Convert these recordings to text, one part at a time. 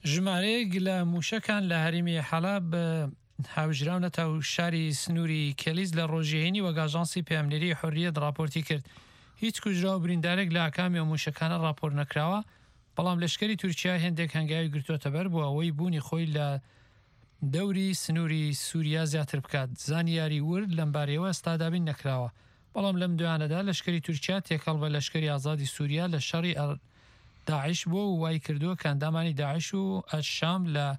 ژمارەیەک لە موشەکان لە هەرێمی حەلاب هاوژراونەتە و شاری سنووری کەلیز لە ڕۆژێنی وەگاژانسی پەیامنێری حۆریەت راپۆرتی کرد. هیچ کوژرا و بریندارێک لە ئاکامی و موشەکانە راپۆر نەکراوە، بەڵام لەشکری تورکیا هێندێک هەنگاوی گرتوۆتە بەر بۆ ئەوەی بوونی خۆی لە دەوری سنووری سووریا زیاتر بکات. زانیاری ورد لەمبارەوە ئێستادابین نەکراوە، بەڵام لەم دوانەدا لەشکری تورکیا تێکەڵ بە لەشکری ئازادی سووریا لە شەڕی داعش بۆ وای کردووە کە ئەندامانی داعش و ئەشام لە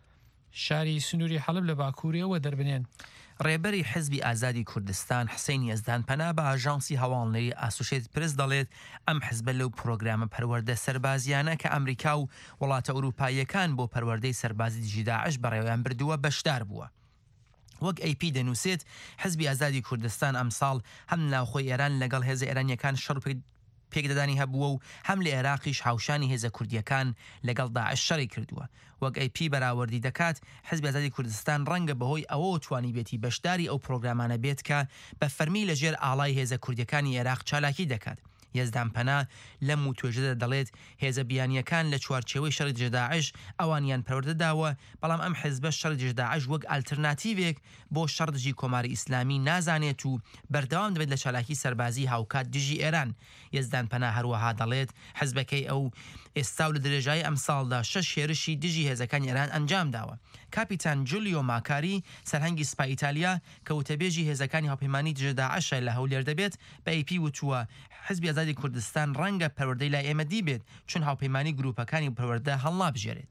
شاری سنووری حەلب لە باکوورەوە دەربنێن. ڕێبەری حزبی ئازادی کوردستان حسین یەزدان پەنا بە ئاژانسی هەواڵنەری ئاسوشێت پرس دەڵێت ئەم حزبە لەو پرۆگرامە پەروەردە سەربازیانە کە ئەمریکا و وڵاتە ئەوروپاییەکان بۆ پەروەردەی سەربازی دژی داعش بەڕێوەیان بردووە بەشدار بووە. وەک AP دەنووسێت حزبی ئازادی کوردستان ئەمساڵ هەم ناوخۆی ئێران لەگەڵ هێزە ئێرانیەکان شەڕ پێکدەدانی هەبووە و هەم لە عێراقیش هاوشانی هێزە کوردیەکان لەگەڵ داعش شەڕی کردووە. وەک AP بەراوردی دەکات حزبی ئازادی کوردستان ڕەنگە بەهۆی ئەوە توانی بێتی بەشداری ئەو پرۆگرامانە بێت کە بە فەرمی لەژێر ئاڵای هێزە کوردیەکانی عێراق چالاکی دەکات. یەزدان پەنا لەم و توێژەدا دەڵێت هێزە بیانیەکان لە چوارچێوەی شەڕی دژە داعش ئەوانیان پەروەردەداوە، بەڵام ئەم حزبە شەڕی دژە داعش وەک ئالترناتیڤێک بۆ شەڕ دژی کۆماری ئیسلامی نازانێت و بەردەوام دەبێت لە چالاکی سەربازی هاوکات دژی ئێران. یەزدان پەنا هەروەها دەڵێت حزبەکەی ئەو ئێستا و لە درێژایی ئەم ساڵدا 6 هێرشی دژی هێزەکانی ئێران ئەنجام داوە. کاپیتان جولیۆ ماکاری سەرهەنگی سوپای ئیتالیا کە وتەبێژی هێزەکانی هاوپەیمانی دژە داعشە لە هەولێر دەبێت بە AP وتووە حزبی ئازادی کوردستان ڕەنگە پەروەردەی لای ئێمە دیبێت چون هاوپەیمانی گروپەکانی پەروەردە هەڵنابژێرێت.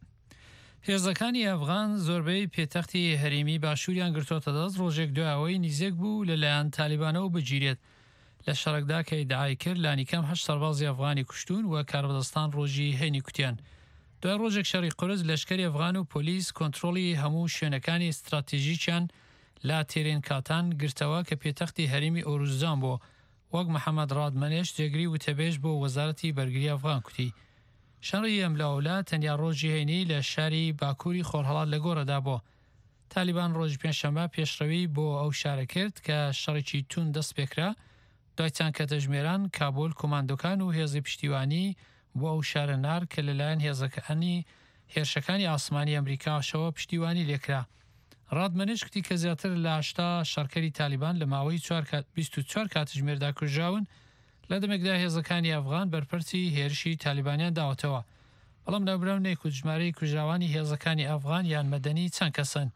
هێزەکانی ئەفغان زۆربەی پێتەختی هەرێمی باشووریان گرتوۆتە دەست ڕۆژێک دوایەوەی نزیک بوو لەلایەن تالیبانەوە بگیرێت. لە شەڕێکدا کە ئیدعای کرد لانیکەم 8 سەربازی ئەفغانی کوشتون و کاربەدەستان ڕۆژی هەینی کوتیان. دوای ڕۆژێک شەڕی قورس لەشکری ئەفغان و پۆلیس کۆنتڕۆڵی هەموو شوێنەکانی استراتیژیکیان لا تێرێن کاتان گرتەوە کە پێتەختی هەرێمی ئۆروزان بۆ. وەک محەممەد ڕادمەنێش جێگری وتەبێژ بۆ وەزارەتی بەرگری ئەفغان کوتی. شەڕی ئەم لاولا تەنیا ڕۆژی هەینی لە شاری باکووری خۆرهەڵات لە گۆڕەدا بۆ. تالیبان ڕۆژ پێنجشەممە پێشڕەوی بۆ ئەو شارە کرد کە شەڕێکی تون دەست پێکرا، دوایچان کە دەژمێران کابۆل کۆماندۆکان و هێزی پشتیوانی بۆ ئەو شارە نار کە لەلایەن هێزەکانی هێرشەکانی ئاسمانی ئەمریکاشەوە پشتیوانی لێکرا. ڕادمەنێش کتی کە زیاتر لە 80 شارکەری تالیبان لە ماوەی 24 کاتژمێردا کوژراون، لە دەمێکدا هێزەکانی ئەفغان بەرپەرچی هێرشی تالیبانیان داوەتەوە، بەڵام ناوبراونێک و ژمارەی کوژراوانی هێزەکانی ئەفغان یان مەدەنی چەند کەسن.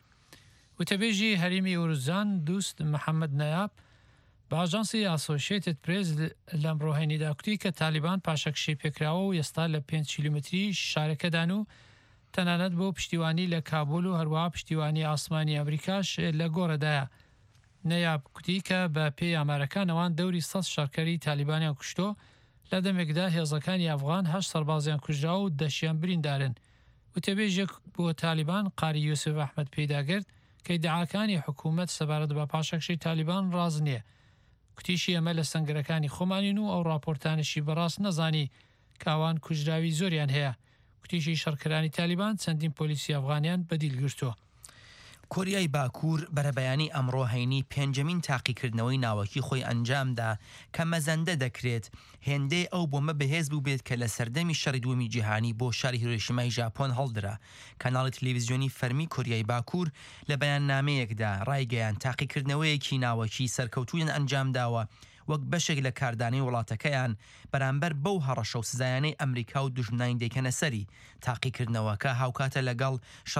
وتەبێژی هەرێمی ئۆروزان دووست محەممەد نەیاب بە ئاژانسی ئاسۆشیێتد پرێس لەم ڕۆهێنیدا کوتی کە تالیبان پاشەکشی پێکراوە و ئێستا لە 5 کیلومتری شارەکەدان و تەنانەت بۆ پشتیوانی لە کابۆل و هەروەها پشتیوانی ئاسمانی ئەمریکاش لە گۆڕەدایە. نەیاب کوتی کە بە پێی ئامارەکانەوان دەوری 100 شارکەری تالیبانیان کوشتۆ، لە دەمێکدا هێزەکانی ئەفغان 8 سەربازیان کوژرا و دەشیان بریندارن. وتەبێژێک بۆ تالیبان قاری یوسف ئەحمەد پێداگرت کە ئیدعاکانی حکوومەت سەبارەت بە پاشەکشی تالیبان ڕاز نییە. کوتیشی ئەمە لە سنگەرەکانی خۆمانین و ئەو راپۆرتانشی بەڕاست نەزانی کاوان کوژراوی زۆریان هەیە. کوتیشی شەڕکەرانی تالیبان چەندین پۆلیسی ئەفغانیان بەدیل گرتووە. کۆریای باکوور بەرەبەیانی ئەمڕۆ هەینی پێنجەمین تاقیکردنەوەی ناوەکی خۆی ئەنجامدا کە مەزەندە دەکرێت هێندەی ئەو بۆمە بەهێز بوو بێت کە لە سەردەمی شەڕی دووەمی جیهانی بۆ شاری هیرۆشیمای ژاپۆن هەڵدرا. کەناڵی تەلەڤیزیۆنی فەرمی کۆریای باکوور لە بەیاننامەیەکدا ڕایگەیان تاقیکردنەوەیەکی ناوەکی سەرکەوتوویان ئەنجامداوە وەک بەشێک لە کاردانەی وڵاتەکەیان بەرامبەر بەو هەڕەشە و سزایانەی ئەمریکا و دوژمنانی دەیکەنە سەری. تاقیکردنەوەکە هاوکاتە لەگەڵ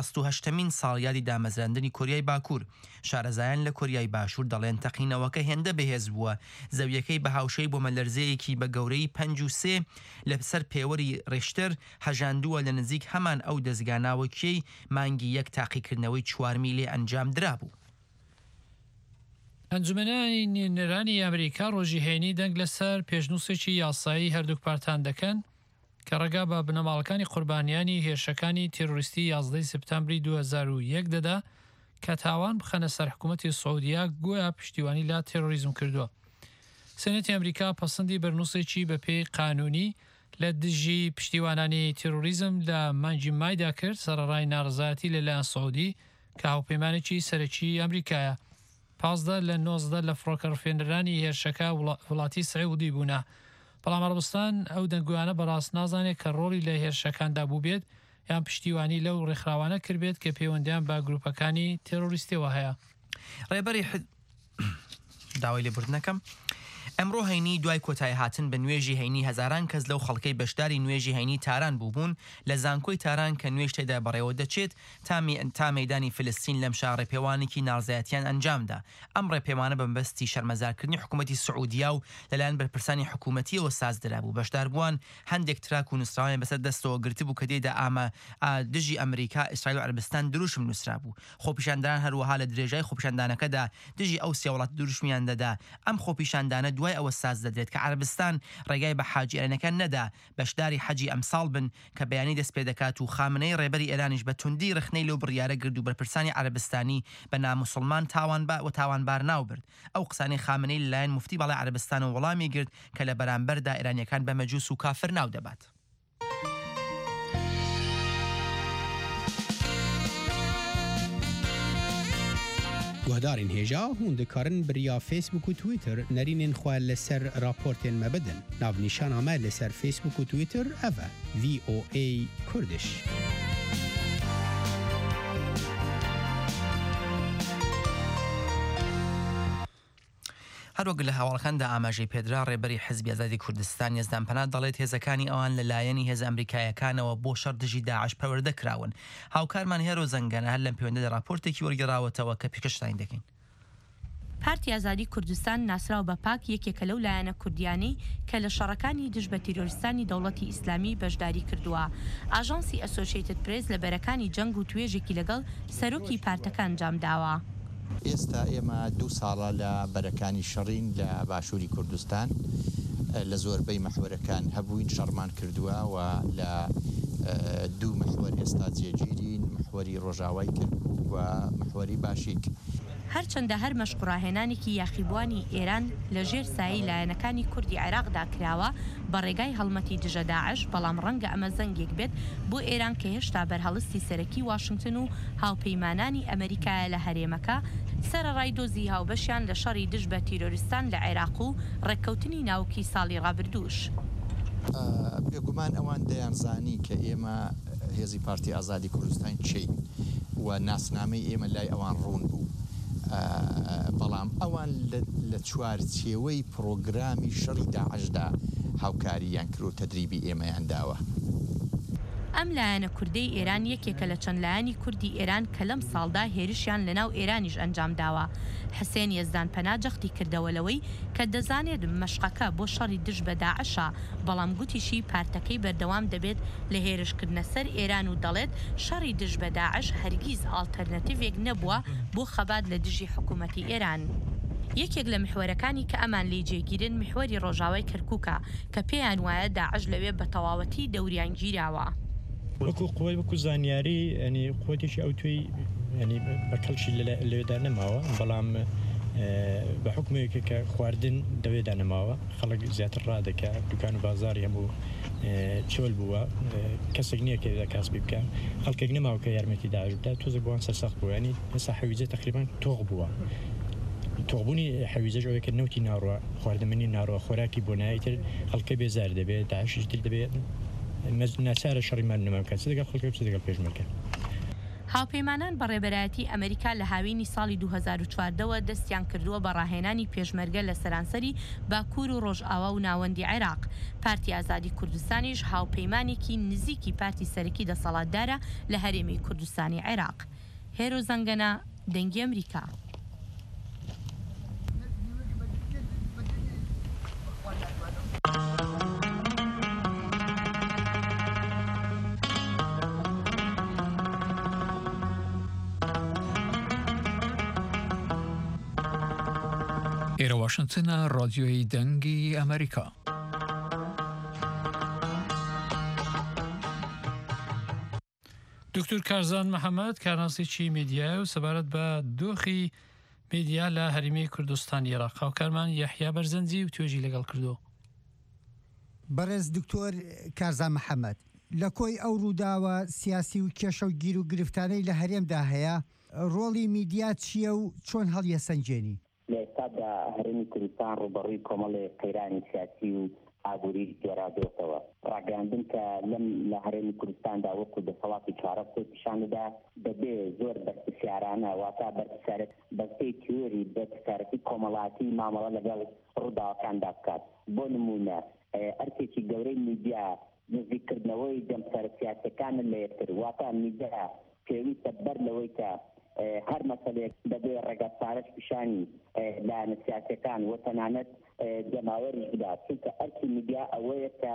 68مین ساڵیادی دامەزراندنی کۆریای باکوور. شارەزایان لە کۆریای باشوور دەڵێن تەقینەوەکە هێندە بەهێز بووە، زەویەکەی بە هاوشەی بۆ مەلەرزەیەکی بە گەورەی 5.3 لەسەر پێوەری ڕێشتر هەژاندووە لە نزیک هەمان ئەو دەستگاناوەکیەی مانگی یەک تاقیکردنەوەی 4 میلێ ئەنجام درابوو. ئەنجومەنانی نێرانی ئەمریکا ڕۆژی هەینی دەنگ لەسەر پێشنووسێکی یاسایی هەردووک پارتان دەکەن کە ڕێگا بە بنەماڵەکانی قوربانیانی هێرشەکانی تێرۆریستی 11 سپتامبری 2001 دەدا کە تاوان بخەنە سەر حکوومەتی سعودیا گویا پشتیوانی لا تێرۆریزم کردووە. سێنێتی ئەمریکا پەسەندی بەرنووسێکی بە پێی قانونی لە دژی پشتیوانانی تێرۆریزم لە مانگی مایدا کرد سەرەڕای ناڕزایەتی لەلایەن سعودی کە هاوپەیمانێکی سەرەکی ئەمریکایە. 15 لە 19 لە فڕۆکەڕفێنەرانی هێرشەکە وڵاتی سعودی بوونە. بەڵام عەرەبستان ئەو دەنگویانە بەڕاست نازانێت کە ڕۆڵی لە هێرشەکاندا بوو بێت یان پشتیوانی لەو ڕێکخراوانە کردبێت کە پەیوەندیان بە گروپەکانی تێرۆریستیەوە هەیە. ڕێبەری داوای لێبوردنەکەم ئەمڕۆ هەینی دوای کۆتای هاتن بە نوێژی هەینی هەزاران کەس لەو خەڵکەی بەشداری نوێژی هەینی تاران بووبوون لە زانکۆی تاران کە نوێژ تێدا بەڕێوە دەچێت تا مەیدانی فلستین لەم شار ڕێپێوانێکی ناڕزایەتیان ئەنجامدا. ئەم ڕێپێوانە بەمبەستی شەرمەزارکردنی حکوومەتی سعودیا و لەلایەن بەرپرسانی حکوومەتیەوە سازدرا بوو. بەشداربووان هەندێک تراک و نووسراوان بەسەر دەستەوە گرتی بوو کە دێدا دژی ئەمریکا، ئیسرائیل و عەربستان دروشم نووسرا بوو. خۆپیشاندان هەروەها لە درێژای خۆپیشاندانەکەدا دژی ئەو سێ وڵات دروشمیان دەدا. ئەم خۆپیشاندانە دوای ئەوە ساز دەدرێت کە عەربستان ڕێگای بە حاجی ئێرانەکان نەدا بەشداری حەجی ئەمساڵ بن کە بەیانی دەست پێ دەکات و خامنەی ڕێبەری ئێرانیش بە توندی رخنەی لەو بڕیارە گرد و بەرپرسانی عەربستانی بە ناموسڵمان تاوانبار ناوبرد. ئەو قسانەی خامنەی لەلایەن مفتی بەڵای عەربستان و وەڵامی گرت کە لە بەرامبەردا ئێرانیەکان بە مەجووس و کافر ناو دەبات. گوهدارین هێژا هون دەکارن بریا فیسبوک و تویتر نەرینên xwe لەسەر راپۆرتên me bidin. Navnîşana me لەسەر فیسبوک و تویتر ev e VOA Kurdish. هەروەک لە هاوڵەکاندا ئاماژەی پێدرا ڕێبەری حیزبی ئازادی کوردستان یەزدان پەنا دەڵێت هێزەکانی ئەوان لەلایەنی هێز ئەمریکایەکانەوە بۆ شەڕ دژی داعش پەروەردە کراون. هاوکارمان هێرۆ زەنگەنە هەر لەم پەیوەندیدا راپۆرتێکی وەرگێڕاوەتەوە کە پێکەشتان دەکەین. پارتی ئازادی کوردستان ناسراو بە پاک یەکێکە لەو لایەنە کوردیانەی کە لە شەڕەکانی دژ بە تیرۆریستانی دەوڵەتی ئیسلامی بەشداری کردووە. ئاژانسی ئەسۆشیێتد پرێس لە بەرەکانی جەنگ و توێژێکی لەگەڵ سەرۆکی پارتەکە ئەنجام داوە. ئێستا ئێمە 2 ساڵە لە بەرەکانی شەڕین لە باشووری کوردستان لە زۆربەی مەحوەرەکان هەبووین شەڕمان کردووە و لە 2 مەحوەر ئێستا جێگیرین، مەحوەری ڕۆژاوای کردبوو و مەحوەری باشیک. هەرچەندە هەر مەشقڕاهێنانێکی یاخیبوانی ئێران لە ژێر سایی لایەنەکانی کوردی عێراقدا کراوە بە ڕێگای هەڵمەتی دژە داعش، بەڵام ڕەنگە ئەمە زەنگێک بێت بۆ ئێران کە هێشتا بەرهەڵستی سەرەکی واشنگتن و هاوپەیمانانی ئەمریکایە لە هەرێمەکە سەرەڕای دۆزی هاوبەشیان لە شەڕی دژ بە تیرۆریستان لە عێراق و ڕێککەوتنی ناوکی ساڵی ڕابردووش. بێگومان ئەوان دەیانزانی کە ئێمە هێزی پارتی ئازادی کوردستان چین و ناسنامەی ئێمە لای ئەوان ڕوون بوو. بەڵام ئەوان لە چوارچێوەی پرۆگرامی شەڕی داعشدا هاوکاریان کرد و تەدریبی ئێمەیان داوە. ئەم لایەنە کوردەی ئێران یەکێکە لە چەند لایەنی کوردی ئێران کە لەم ساڵدا هێرشیان لەناو ئێرانیش ئەنجام داوە. حسێن یەزدان پەنا جەختی کردەوە لەوەی کە دەزانێت مەشقەکە بۆ شەڕی دژ بە داعشە، بەڵام گوتیشی پارتەکەی بەردەوام دەبێت لە هێرشکردنە سەر ئێران و دەڵێت شەڕی دژ بە داعش هەرگیز ئالتەرنەتیڤێک نەبووە بۆ خەبات لە دژی حکوومەتی ئێران. یەکێک لە محوەرەکانی کە ئەمان لێ جێگیرن محوەری ڕۆژاوای کەرکووکە کە پێیان وایە داعش لەوێ بە تەواوەتی دەوریان گیراوە. وەکو قوڵی وەکو زانیاری ینی خۆتێکی ئەو توی ینی بەکەڵشی لەوێدا نەماوە، بەڵام بە حکومێکە کە خواردن دەوێدا نەماوە، خەڵک زیاتر ڕادەکە دوکان و بازاری هەموو چۆل بووە، کەسێک نییە کە کاسبی بکە، خەڵکێک نەماوە کە یارمەتی داعش بدات، تۆزە بۆوان سەرسەخت بووە، ینی ئێستا حەویجە تقریبان تۆغ بووە. تۆغبوونی حەویجەش ئەوەیە کە نەوتی ناڕوە، خواردنمەنی ناڕوە، خۆراکی بۆ نایتر خەڵکە بێزار دەبێت، داعشیش تر دەبێت ناچارە شەڕیمان نەماکە چ دەگەڵ خەڵکە چ دەگەڵ پێشمەرکە. هاوپەیمانان بە ڕێبەرایەتی ئەمریکا لە هاوینی ساڵی 2014ەوە دەستیان کردووە بە ڕاهێنانی پێشمەرگە لە سەرانسەری باکوور و ڕۆژئاوا و ناوەندی عێراق. پارتی ئازادی کوردستانیش هاوپەیمانێکی نزیکی پارتی سەرەکی دەسەڵاتدارە لە هەرێمی کوردستانی عێراق. هێرۆ زەنگەنە، دەنگی ئەمریکا. ئێرە واشنگتنە، ڕادیۆی دەنگی ئەمریکا. دکتور کارزان محەممەد کارناسێکی میدیای و سەبارەت بە دۆخی میدیا لە هەرێمی کوردستان عێراق. هاوکارمان یەحیا بەرزەنجی و توێژی لەگەڵ کردو. بەڕێز دکتۆر کارزان محەممەد، لە کۆی ئەو ڕووداوە سیاسی و کێشە و گیر و گرفتانەی لە هەرێمدا هەیە، ڕۆڵی میدیا چییە و چۆن هەڵیە سەنجێنی؟ لە ئێستادا هەرێمی کوردستان ڕوبەڕووی کۆمەڵی قەیرانی سیاسی و ئابووری جۆرادۆتەوە ڕاگەاندن کە لەم لە هەرێمی کوردستاندا وەکو دەسەڵاتی چارەستی پیشاندا دەبێ زۆر بەرپرسیارانە واتە بەرپرسیارەت بەستەی تیۆری بەرپرسیارەتی کۆمەڵاتی مامەڵە لەگەڵ ڕووداوەکاندا بکات. بۆ نمونە ئەرکێکی گەورەی میدیا نزیکردنەوەی دەمسەرە سیاسەکانە لە یەکتر واتە میدیا پێویستە بەر لەوەی کە هەر مەسەلێک دەبێ ڕێگە چارەش پیشانی لایەنە سیاسەکان و تەنانەت جەماوەریش بدات چونکە ئەرکی میدیا ئەوەیە کە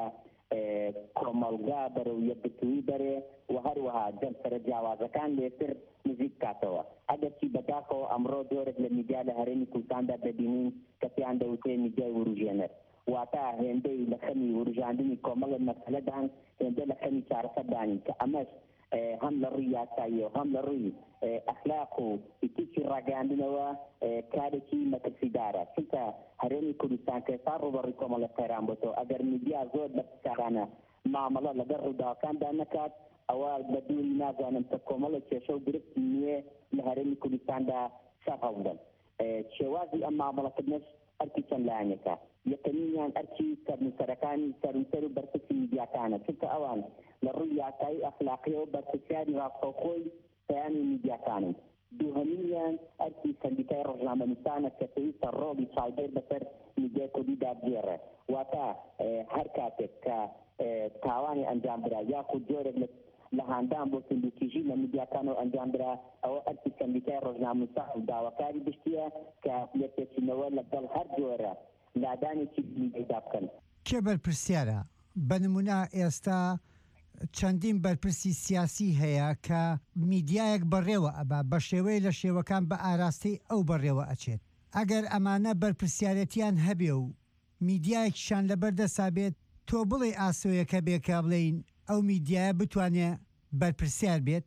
کۆمەڵگا بەرەو یەکگرتووی بەرێ و هەروەها دەمسەرە جیاوازەکان لێتر نزیک کاتەوە. ئەگەرچی بەداخەوە ئەمڕۆ جۆرێک لە میدیا لە هەرێمی کوردستاندا دەبینین کە پێیان دەوترێ میدیای وروژێنەر واتە هێندەی لە خەمی وروژاندنی کۆمەڵە مەسەلەدان هێندە لە خەمی چارەسەردانی کە ئەمەش هەم لە ڕووی یاساییەوە هەم لە ڕووی ئەخلاق و ئیتیکی ڕاگەاندنەوە کارێکی مەترسیدارە چونکە هەرێمی کوردستان کە ئێستا ڕوبەڕووی کۆمەڵە قەیران بۆتەوە ئەگەر میدیا زۆر بەرپرسیارانە مامەڵە لەگەڵ ڕووداوەکاندا نەکات ئەوە بە دووری نازانم کە کۆمەڵە کێشە و گرفت نییە لە هەرێمی کوردستاندا سەر هەڵدەن. شێوازی ئەم مامەڵەکردنەش ئەرکی چەند لایەنێکە. یەکەمینیان ئەرکی سەرنووسەرەکانی سەرنووسەر و بەرپرسی میدیاکانە چونکە ئەوان لە ڕووی یاسایی ئەخلاقیەوە بەرپرسیاری ڕاستەوخۆی پەیامی میدیاکانن. دووهەمینیان ئەرکی سەندیکای ڕۆژنامەنووسانە کە پێویستە ڕۆڵی چاودێر بەسەر میدیای کوردیدا بگێڕێ واتە هەر کاتێک کە تاوانی ئەنجام درا یاخود جۆرێک لە هاندان بۆ سندوتیژی لە میدیاکانەوە ئەنجام درا ئەوە ئەرکی سەندیکای ڕۆژنامەنووسان داواکاری گشتیە کە لێپێچینەوە لەگەڵ هەر جۆرە لادانێکی میدیادا بکەن. کێ بەرپرسیارە؟ بە نمونە ئێستا چەندین بەرپرسی سیاسی هەیە کە میدیایەک بەڕێوە ئەبا بە شێوەیە لە شێوەکان بە ئاراستی ئەو بەڕێوە ئەچێت. ئەگەر ئەمانە بەرپرسیارەتیان هەبێ و میدیایەکیشان لەبەردەسا بێت تۆ بڵێ ئاسۆیەکە بێکا بڵێین ئەو میدیایە بتوانێت بەرپرسیار بێت؟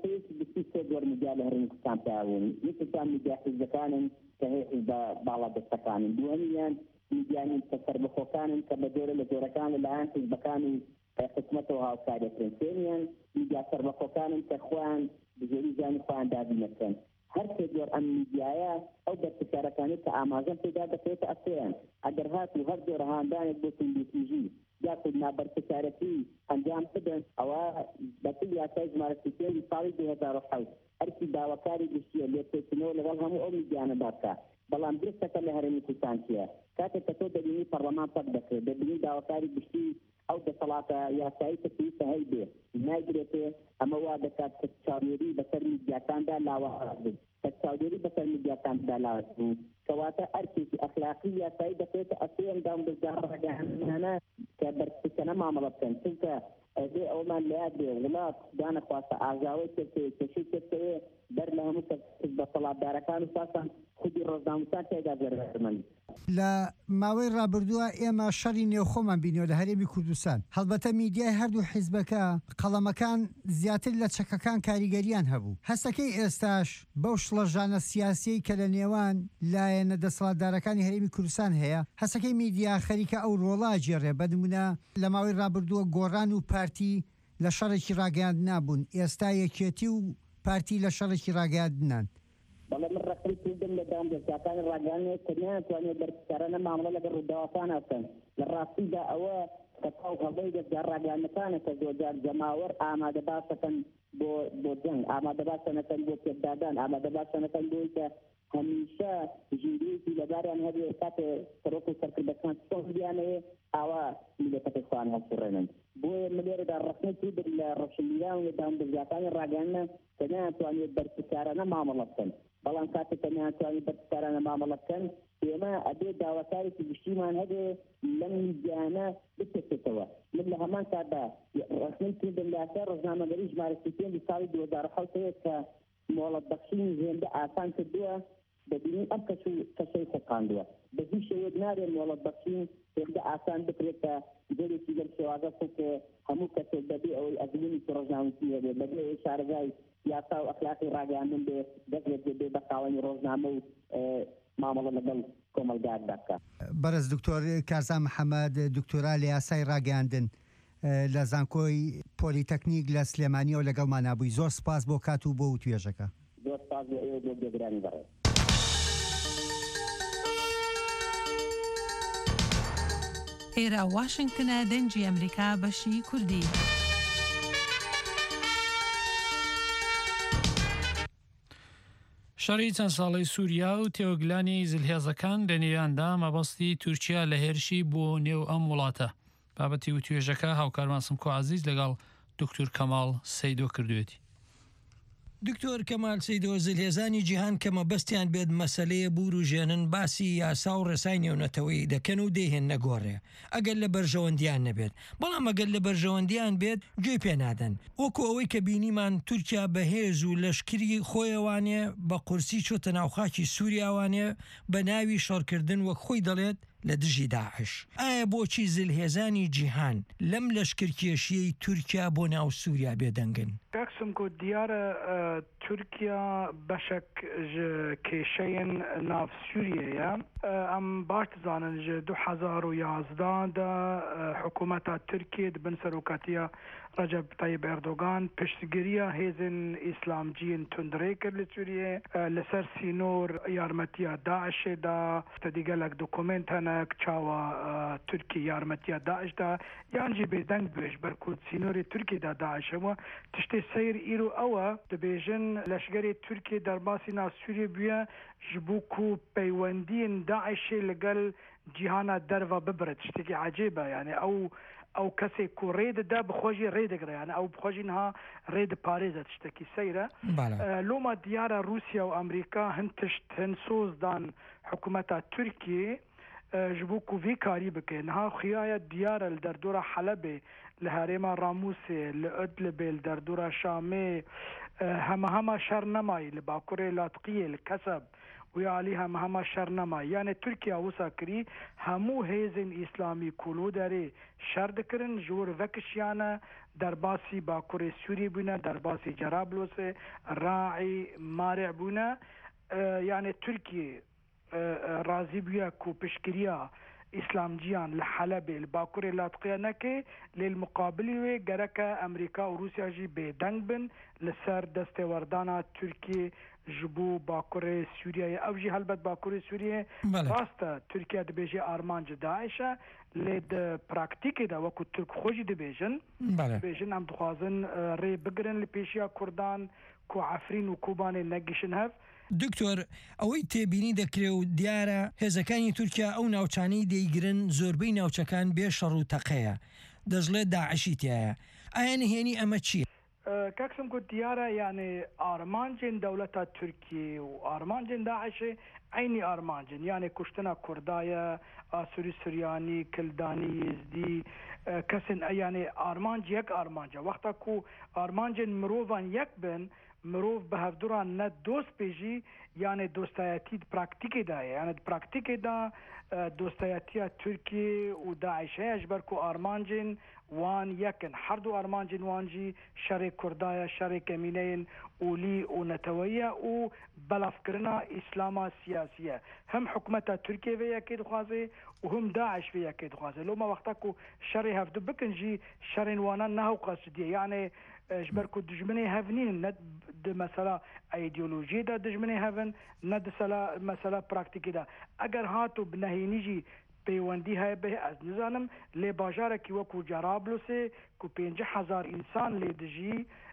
زۆر میدیا لە هەرێمی کوردستان پیاون یەکێکیان میدیا حیزبەکانن کە هەیە حیزبە باڵا دەستەکانن دووهەمیان میدیانی سەربەخۆکانن کە بە جۆرە لە جۆرەکان لەلایەن حیزبەکان و حکومەتەوە هاوکاریەکەن سێمیان میدیا سەربەخۆکانن کە خۆیان بزۆری زانی خۆیان دابینەکەن. هەر سێ جۆر ئەم میدیایە ئەو بەرپرسیارەکانی کە ئاماژەم پێدا دەکرێتە ئەسێیان ئەگەر هات و هەر جۆرە هاندانێک بۆ سندوتیژی یاخود نابەرپرسیارەتی ئەنجام بدەن ئەوە بەپێی یاسای ژمارە 31 ساڵی 2007 ئەرکی داواکاری گشتیە لێپێچینەوە لەگەڵ هەموو ئەو میدیانەدا بکات. بەڵام درستەکە لە هەرێمی کوردستان چییە؟ کاتێک کە تۆ دەبینی پەرلەمان پەک دەکرێت دەبینی داواکاری گشتی ئەو دەسەڵاتە یاسایی کە پێویستە هەیبێ ناگرێتێ ئەمە وا دەکات کە چاودێری بەسەر میدیاکاندا لاواز بێت کە چاودێری بەسەر میدیاکاندا لاواز بوو کەواتە ئەرکێکی ئەخلاقی یاسایی دەکرێتە ئەسێندام بەزارڕەگەهانانە کە بەرپرسیانە مامەڵە بکەن چونکە ئەدێ ئەومان لەیاد بێ وڵات دانەخواستە ئاژاوی کردەوە کێشەی کردەوە بەر لە هەموو بەسەڵاتدارەکان و ساسان خودی ڕۆژنامەنووسان تێدا زەرمەند. لە ماوەی ڕابردووە ئێمە شەڕی نێوخۆمان بینیەوە لە هەرێمی کوردستان هەڵبەتە میدیای هەردوو حیزبەکە قەڵەمەکان زیاتر لە چەکەکان کاریگەریان هەبوو. هەستەکەی ئێستاش بەو شڵەژانە سیاسی کە لە نێوان لایەنە دەسەڵاتدارەکانی هەرێمی کوردستان هەیە هەستەکەی میدیا خەریکە ئەو ڕۆڵا جێڕێ بە نمونە لە ماوەی ڕابردووە گۆڕان و پارتی لە شەڕێکی ڕاگەاندنا بوون ئێستا یەکێتی و پارتی لە شەڕێکی ڕاگەاندنان. بەڵێ من ڕقی کردم لە دام دەستگاکانی ڕاگەاندنێک کە ناتوانێت بەرپرسیارانە مامەڵە لەگەڵ ڕووداوەکان هەکەن. لە ڕاستیدا ئەوە کە تاو هەڵەی دەستگا ڕاگەاندنەکانە کە زۆرجار جەماوەر ئامادە باسەکەن بۆ جەنگ ئامادە باسەنەکەن بۆ پێدادان ئامادە باسەنەکەن بۆی کە هەمیشە ژیرێکی لەباریان هەبێ کاتێ سەرۆک و سەرکردەکان چۆنیانەیە ئاوا میلەتەکەی خۆیان هەڵسوڕێنن. بۆیە من لێرەدا ڕخنەی کردر لە ڕەشنیران و دام دەستگاکانی ڕاگەاندنە کە ناتوانێت بەرپرسیارانە مامەڵە بکەن. بەڵام کاتێک کە ناتوانێت بەرپرسیارانە مامەڵە بکەن ئێمە ئەبێ داواکارێکی گشتیمان هەبێ لەم میدیانە بتێتێتەوە. من لە هەمان کاتدا ڕخنەی کردم لە یاسای ڕۆژنامەگەری ژمارە 31 ساڵی 2007 کە مۆڵەت بەخشینی هێندە ئاسان کردووە دەبینی ئەم کەشەی خۆقاندووە بە هیچ شێوەیەک نارێت مۆڵەت بەخشین هێندە ئاسان بکرێت کە جۆرێکی لەم شێوازە کە هەموو کەسێک بەبێ ئەوەی ئەزمونی ڕۆژنامەنووسی هەبێت بەبێ ئەوەی شارەزای یاسا و ئەخلاقی ڕاگەاندن بێ دەکرێت بێ بە خاوەنی ڕۆژنامە و مامەڵە لەگەڵ کۆمەلگاردا بکات. بەرز دکتۆر کارزان محەممەد دکتۆرا لە یاسای ڕاگەاندن لە زانکۆی پۆلیتەکنیک لە سلێمانیەوە لەگەڵمان نبووی. زۆر سپاس بۆ کات و بۆ توێژەکە. زۆر سپاس بۆ ئێوە بۆ گوێگرانی بەڕێز. ئێرە واشنگتنە دەنگی ئەمریکا بەشی کوردی. شەڕی چەند ساڵی سووریا و تێوەگلانی زلهێزەکان لە نێواندا مەبەستی تورکیا لە هێرشی بۆ نێو ئەم وڵاتە. بابەتی و توێژەکە هاوکارمان سمکۆ عەزیز لەگەڵ دکتۆر کەماڵ سەیدۆ کردوێتی. دکتۆر کەمال سەیدۆ، زلهێزانی جیهان کە مەبەستیان بێت مەسەلەیە بوروژێنن باسی یاسا و ڕێسای نێونەتەوەی دەکەن و دەیهێن نەگۆڕێ ئەگەر لە بەرژەوەندیان نەبێت. بەڵام ئەگەر لە بەرژەوەندیان بێت گوێی پێنادەن. وەکو ئەوەی کە بینیمان تورکیا بەهێز و لەشکری خۆیەوانێ بە قورسی چۆتە ناوخاکی سووریاوانێ بە ناوی شەڕکردن وەک خۆی دەڵێت لە دژی داعش. ئایا بۆچی زلهێزانی جیهان لەم لەشکرکێشیەی تورکیا بۆ ناو سووریا بێدەنگن؟ کاکسم گوت دیارە تورکیا بەشێک کێشەیەن ناو سووریەیە. ئەم باش دەزانن 2011دا حکوومەتە تورکیە بن سەرۆکاتیە ڕەجەب تایب ئەردۆغان پشتگیریە هێزن ئیسلامجیین توندڕێ کرد لە سووریە لەسەر سینۆر یارمەتیە داعشێدا دیگەلێک دوکومنت هەنەک چاوە تورکی یارمەتیە داعشدا یانجی بێدەنگ بێژ بەرکوت سینۆری تورکیدا داعشەوە تشتێ سەیر ئیر و ئەوە دەبێژن لەشگەری تورکی دەرباسی ناو سووریە بووە ji bo ku peywendiyên Daişê li gel cîhana derva bibire tiştekî ecêbe yani ew kesê ku rê dide bi xwe jî rê digire yani ew bi xwe jî niha rê diparêze tiştekî seyr e. Loma diyara Rusya û Amerîka hin tişt hin soz dan hikûmeta Tirkiyê ji bo ku vê karî bike. Niha xiyaya diyara li derdora Helebê li herêma Ramûsê li Idlibê li derdora Şamê hema şernemayî li bakurê Latqiyê li Keseb ویا علی همه شرنما یعنی ترکیه وسا کری همو هیزن اسلامی کولو داره شر دکرن جور وکشیانه در باسی باکور سوری بونه در باسی جرابلوس راعی مارع بونه یعنی ترکیه رازی بیا کو پشکریا اسلام جیان لحلب الباکور لاطقیه نکه للمقابلی و گرکه امریکا و روسیا جی بیدنگ بن لسر دستوردانا ترکیه جبو باکور سوریه او جی هلبت باکور سوریه راسته ترکیه دبیجی آرمانج داعشه لید پراکتیکی دا وکو ترک خوشی دبیجن دبیجن هم دخوازن ری بگرن لپیشیا کردان کو عفرین و کوبان نگیشن هف. دکتۆر ئەوەی تێبینی دەکرێت و دیارە هێزەکانی تورکیا ئەو ناوچانەی دەیگرن زۆربەی ناوچەکان بێ شەڕ و تەقەیە دەژڵێت داعشی تایە. ئایا نهێنی ئەمە چییە؟ کاکسم گوت دیارە یعنی ئارمانجین دەوڵەتە تورکیە و ئارمانجین داعشێ عینی ئارمانجین یعنی کوشتنە کوردایە ئاسووری سوریانی کلدانی یزدی کەسن یعنی ئارمانج یەک ئارمانجە وەختە کو ئارمانجین مرۆڤان یەک بن مرۆڤ بە هەفتووران نە دۆست پێژی یعنی دۆستایەتی پراکتیکێدایە یعنی پراکتیکێدا دۆستایەتیە تورکی و داعشەیە ji ber ku armancên wan yekin herdû armancên wan jî şerê Kurdaya şerê kemîneyên olî û neteweyî û belavkirina îslama siyasî ye. Hem hikûmeta Tirkiye vê yekê dixwaze û him Daeş vê yekê dixwaze. Loma wexta ku şerê hevdû bikin jî şerên wanan nehew qasidiye yani ji ber ku dijminê hev nîn ne di mesela ideolojiyê de dijminê hevin ne di mesela praktîkê de eger hatû bi nehênî jî peywendî heye bê ez nizanim lê bajarekî wekû Cerablûsê ku 50,000 însan lê dijî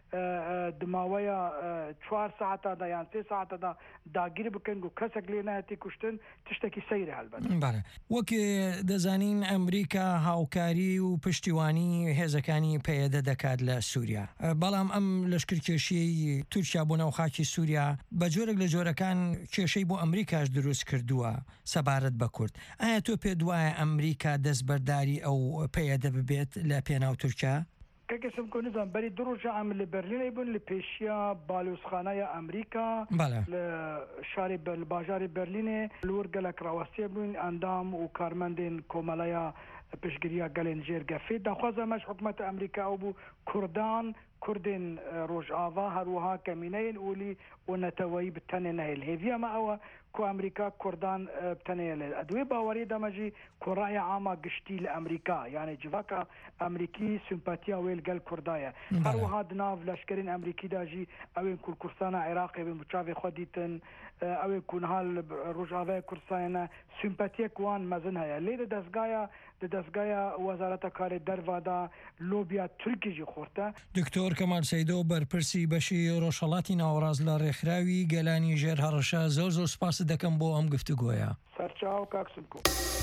di maweya 4 saeta da yan 3 saeta da dagîr bikin û kesek lê nehetî kuştin tiştekî seyr helbet. وەک دەزانین ئەمریکا هاوکاری و پشتیوانی هێزەکانی پەیەدە دەکات لە سووریا بەڵام ئەم لەشکرکێشیی تورکیا بۆ ناوخاکی سووریا بە جۆرێک لە جۆرەکان کێشەی بۆ ئەمریکاش دروست کردووە سەبارەت بە کورد. ئایا تۆ پێ دوایە ئەمریکا دەستبەرداری ئەو پەیەدە ببێت لە پێناو تورکیا؟ کەسم کو نزان بەری دو ڕۆژە ئەم لە بەرلینە بوون لە پێشیا بالۆزخانەیە ئەمریکا لە شاری باژاری بەرلینێ لور گەلک ڕاوەستیە بوون ئەندام و کارمەندێن کۆمەلەیە پشتگیریە گەلێن ژێرگەفێ داخوازەمەش حکومەتە ئەمریکا ئەو بوو کوردان کوردên Rojava هەروەها کەمینەیەن ئولی و نەتەوەیی بتەنێ نەهێل هێڤی ئەمە ئەوە کو ئەمریکا کوردان بتەنەیە لێ ئەدوێ باوەڕی دەمەژی کۆڕایە ئاما گشتی لە ئەمریکا یعنی جڤکە ئەمریکی سمپاتیا وێ لەگەڵ کوردایە هەروەها دناو لەشکرین ئەمریکی داژی ئەوێن کوردستانە عێراقی بن بچاوێ خۆ دیتن ئەوێ کوونها ڕۆژاوای کوردستانە سمپاتیەک وان مەزن هەیە لێ دەستگایە وەزارەتە کاری دەروادا لۆبیا تورکیژی خۆرتە. دکتۆر کەمال سەیدۆ بەرپرسی بەشی ڕۆژهەڵاتی ناوەڕاست لە ڕێکخراوی گەلانی ژێر هەڕەشە زۆر سوپاس دەکەم بۆ ئەم گفتوگۆیە. سەرچاو کاکسنکۆ.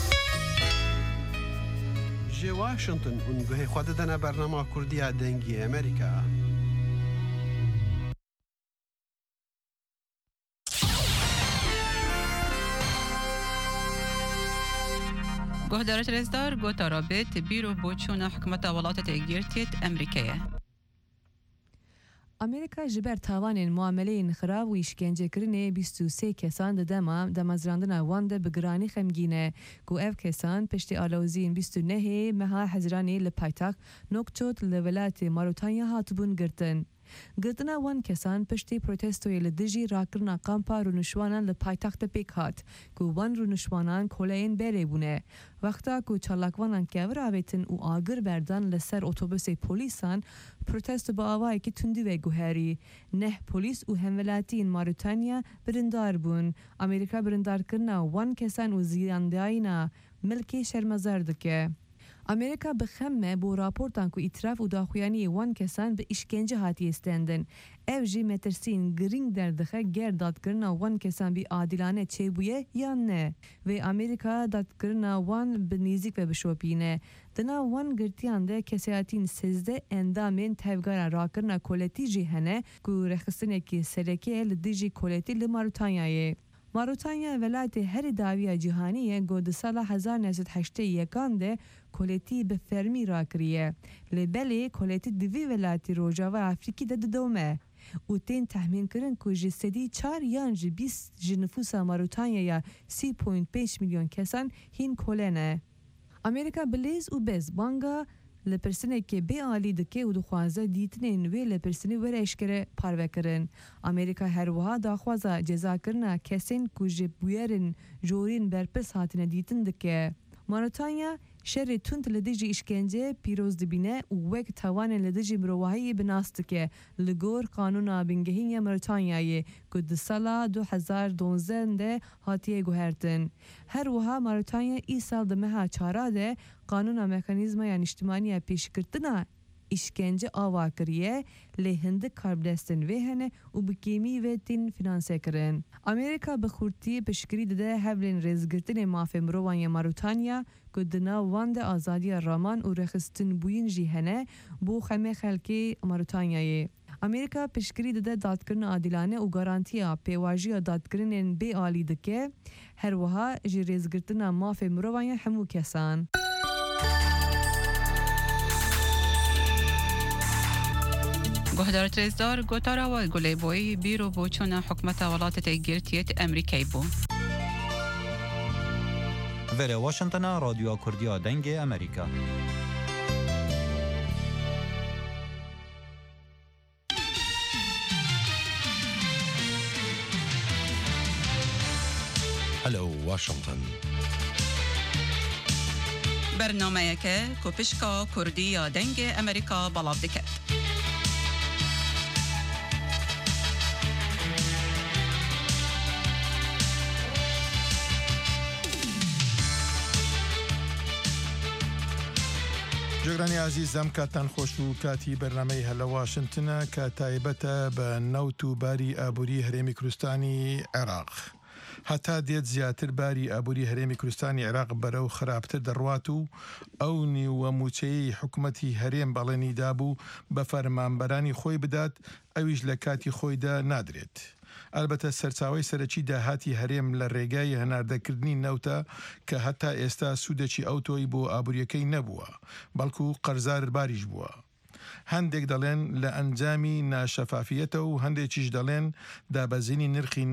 جێ واشنگتن هون گوهەی خوا دەدەنە بەرنامە کوردیە دەنگی ئەمریکا. گهدارت رزدار گوتا رابط بیرو بوچونا حکومت ولات تگیرتیت امریکیه. ئەمریکا ji ber tawanên muameleyên xirab û îşkencekirinê 23 kesan di dema demezrandina wan de bi giranî xemgîn e ku ev kesan piştî alawziyên 29 meha hezranê li paytaxt Nokçot li welatê Marotanya hatibûn girtin. Girtina wan kesan piştî protestoyê li dijî rakirina kampa rûnişwanan li paytaxta pêk hat ku wan rûnişwanan koleyên berê bûne. Wexta ku çalakvanan kevir avêtin û agir berdan li ser otobüsê polîsan protesto bi avayekî tundî ve guherî. Neh polîs û hemwelatiyên Marotanya birindar bûn. Amerîka birindarkirina wan kesan û ziyandayîna milkê şermezar dike. Amerîka bi xemme bo raportan ku îtiraf û daxuyaniyê wan kesan bi îşkence hatiye stendin. Ev jî metirsîn giring derdixe ger dadkirina wan kesan bî adilane çêbûye yan ne. Vê Amerîka dadkirina wan bi nêzik ve bişopîne. Di nav wan girtiyan de kesayatîn 13 endamên tevgara rakirina koletî jî hene ku rexistinekî serekê li dijî koletî li Marotanyayê. Marotanya welatê herî dawiya cîhanî ye got di sala 1981 de koletî bi fermî rakiriye. Li belê koletî di vî welatî Rojava Afrikî de didome. û tên tehmînkirin ku ji sedî 4 yan ji 20 ji nüfusa Marotanyaya 3.5 milyon kesan hîn kole ne. Amerîka bi lêz û bez banga li pirsinekê bê alî dike û dixwaze dîtinên wê li pirsinî were eşkere parvekirin. Amerîka her wiha daxwaza cezakirina kesên ku ji bûyerên jorîn berpirs hatine dîtin dike. Marotanya şerê tund li dijî îşkence pîroz dibîne û wek tawanên li dijî mirovahiyê bi nas dike li gor Kanûna Bingehîn ya Marotanyayê ku di sala 2012 de hatiye guhertin. Her wiha Marotanya îsal di meha çara de Kanûna Mekanîzmaya Niştimaniya Pêşkirtina îşkence ava kiriye lê hindik karbidestin vê hene û bi kêmî ve tên finanse kirin. Amerîka bi xurtî piştgirî dide hevlên rêzgirtinê mafê mirovan ya Marotanya ku di nav wan de azadiya raman û rexistinbûyîn jî hene bo xemê xelkê Marotanyayê. Amerîka piştgirî dide dadkirina adîlane û garantiya pêwajiya dadkirinên bê alî dike her wiha ji rêzgirtina mafê mirovan ya hemû kesan. گهدارت رزدار گوتارا و گلی بوی بیرو بوچونا حکمت ولات تگیرتیت امریکای بو. وره واشنطن رادیو کردیا دنگ امریکا. هلو واشنطن. برنامه که کوپشکا کردیا دنگ امریکا بلاب دکت. جگرانی عزیزم کاتان خوش و کاتی برنامه هلا واشنطن که تایبەتە بە نەوت و باری ئابووری هەرێمی کوردستانی عێراق. هەتا دێت زیاتر باری ئابووری هەرێمی کوردستانی عێراق بەرەو خراپتر دەڕوات و ئەو نیوە موچەیەی حکوومەتی هەرێم بەڵێنی دابوو بە فەرمانبەرانی خۆی بدات ئەویش لە کاتی خۆیدا نادرێت. البته سەرچاوی سەرەکی داهاتی هەرێم لە ڕێگای هەناردەکردنی نەوتە کە هەتا ئێستا سوودێکی ئەوتۆی بۆ ئابوووریەکەی نەبووە بەڵکو قەرزار باریش بووە. هەندێک دەڵێن لە ئەنجامی ناشەفافیەتە و هەندێکیش دەڵێن دابەزینی نرخی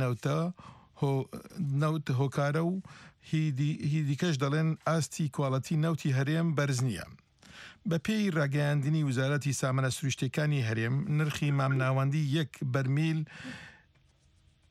نەوت هۆکارە و هیدیکەش دەڵێن ئاستی کواڵەتی نەوتی هەرێم بەرز نییە. بە پێی ڕاگەیاندنی وزارەتی سامانە سروشتەکانی هەرێم نرخی مامناوەندی 1 بەرمیل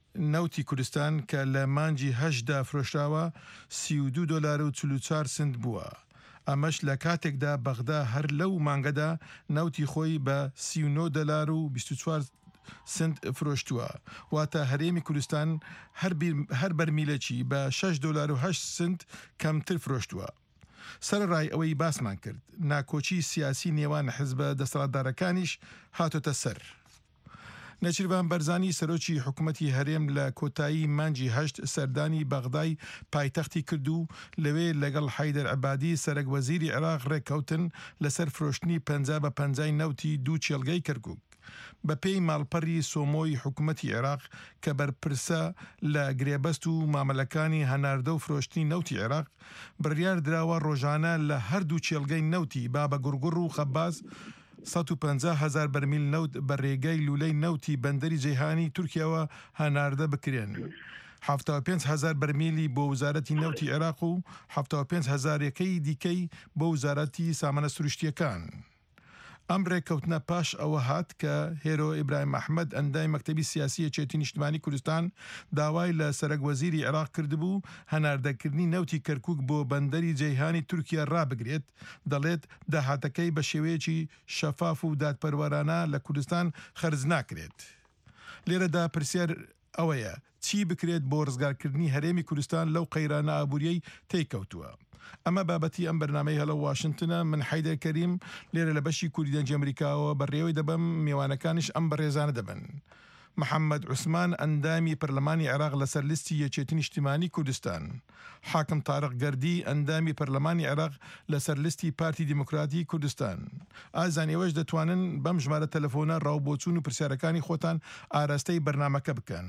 نەوتی کوردستان کە لە مانجی هەشدا فرۆشراوە $32.44 بووە. ئەمەش لە کاتێکدا بەغدا هەر لەو مانگەدا نەوتی خۆی بە $39.24 فرۆشتووە. واتە هەرێمی کوردستان هەر بەرمیلەکی بە $6.08 کەمتر فرۆشتووە. سەرڕای ئەوەی باسمان کرد ناکۆچی سیاسی نێوان حزبە دەسەڵاتدارەکانیش هاتۆتە سەر. نەچیروان بەرزانی سەرۆکی حکوومەتی هەرێم لە کۆتایی مانجی هەشت سەردانی بەغدای پایتەختی کرد و لەوێ لەگەڵ حەیدەر عەبادی سەرۆک وەزیری عێراق ڕێککەوتن لەسەر فرۆشتنی 50 نەوتی دوو چێلگەی کەرکووک. بە پێی ماڵپەڕی سۆمۆی حکوومەتی عێراق کە بەرپرسە لە گرێبەست و مامەلەکانی هەناردە و فرۆشتنی نەوتی عێراق بڕیار دراوە ڕۆژانە لە هەردوو چێلگەی نەوتی بابە گوڕگوڕ و خەباز 150,000 بەرمیل نەوت بە ڕێگەی لولەی نەوتی بەندەری جەیهانی تورکیاوە هەناردە بکرێن. 75,000 بەرمیلی بۆ وزارەتی نەوتی عێراق و 75,000 دیکەی بۆ وزارەتی سامانە سروشتیەکان. ئەم ڕێککەوتنە پاش ئەوە هات کە هێرۆ ئیبراهیم ئەحمەد ئەندای مەکتەبی سیاسی یەکێتی نیشتیمانی کوردستان داوای لە سەرۆک وەزیری عێراق کردبوو هەناردەکردنی نەوتی کەرکووک بۆ بەندەری جەیهانی تورکیا ڕابگرێت. دەڵێت داهاتەکەی بە شێوەیەکی شەفاف و دادپەروەرانە لە کوردستان خەرج ناکرێت. لێرەدا پرسیار ئەوەیە چی بکرێت بۆ ڕزگارکردنی هەرێمی کوردستان لەو قەیرانە ئابووریەی تێککەوتووە. ئەمە بابەتی ئەم بەرنامەی هەڵە واشنگتنە. من حەیدەر کەریم لێرە لە بەشی کوردی دەنگی ئەمریکاوە بەڕێوەی دەبم، میوانەکانیش ئەم بەڕێزانە دەبن. محەممەد عوسمان ئەندامی پەرلەمانی عێراق لەسەر لیستی یەکێتی نیشتیمانی کوردستان. حاکم تارق گەردی ئەندامی پەرلەمانی عێراق لەسەر لیستی پارتی دیموکراتی کوردستان. ئازانێوەش دەتوانن بەم ژمارە تەلەفۆنە ڕاوبۆچوون و پرسیارەکانی خۆتان ئاراستەی بەرنامەکە بکەن.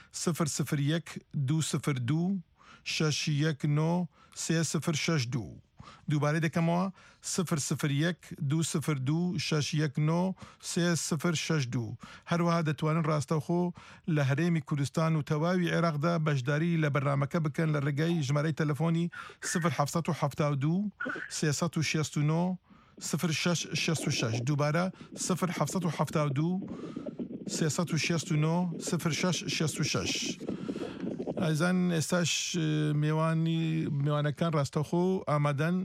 001-202 619 3062. دووبارەی دەکەمەوە 001-202 619 3062. هەروەها دەتوانن ڕاستەوخۆ لە هەرێمی کوردستان و تەواوی عێراقدا بەشداری لە بەرنامەکە بکەن لە ڕێگەی ژمارەی تەلەفۆنی 0772 369 0666. دووبارە 0772 369 0666. ئایزان ئێستاش میوانەکان ڕاستەوخۆ ئامادەن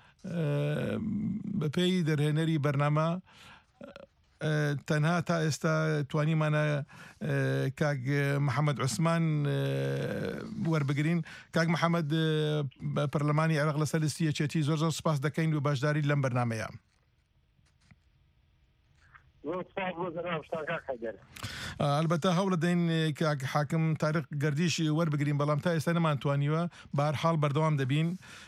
بە پێی دەرهێنەری بەرنامە. تەنها تا ئێستا توانیمانە کاک محەممەد عوسمان وەربگرین. کاک محەممەد پەرلەمانی عێراق لەسەر لیستی یەکێتی زۆر سپاس دەکەین و باشداری لەم بەرنامەیە. البته هەوڵ دەین کە حاکم تاریق گەردیش وەربگرین، بەڵام تا ئێستا نەمانتوانیوە. بەهەرحاڵ بەردەوام دەبین.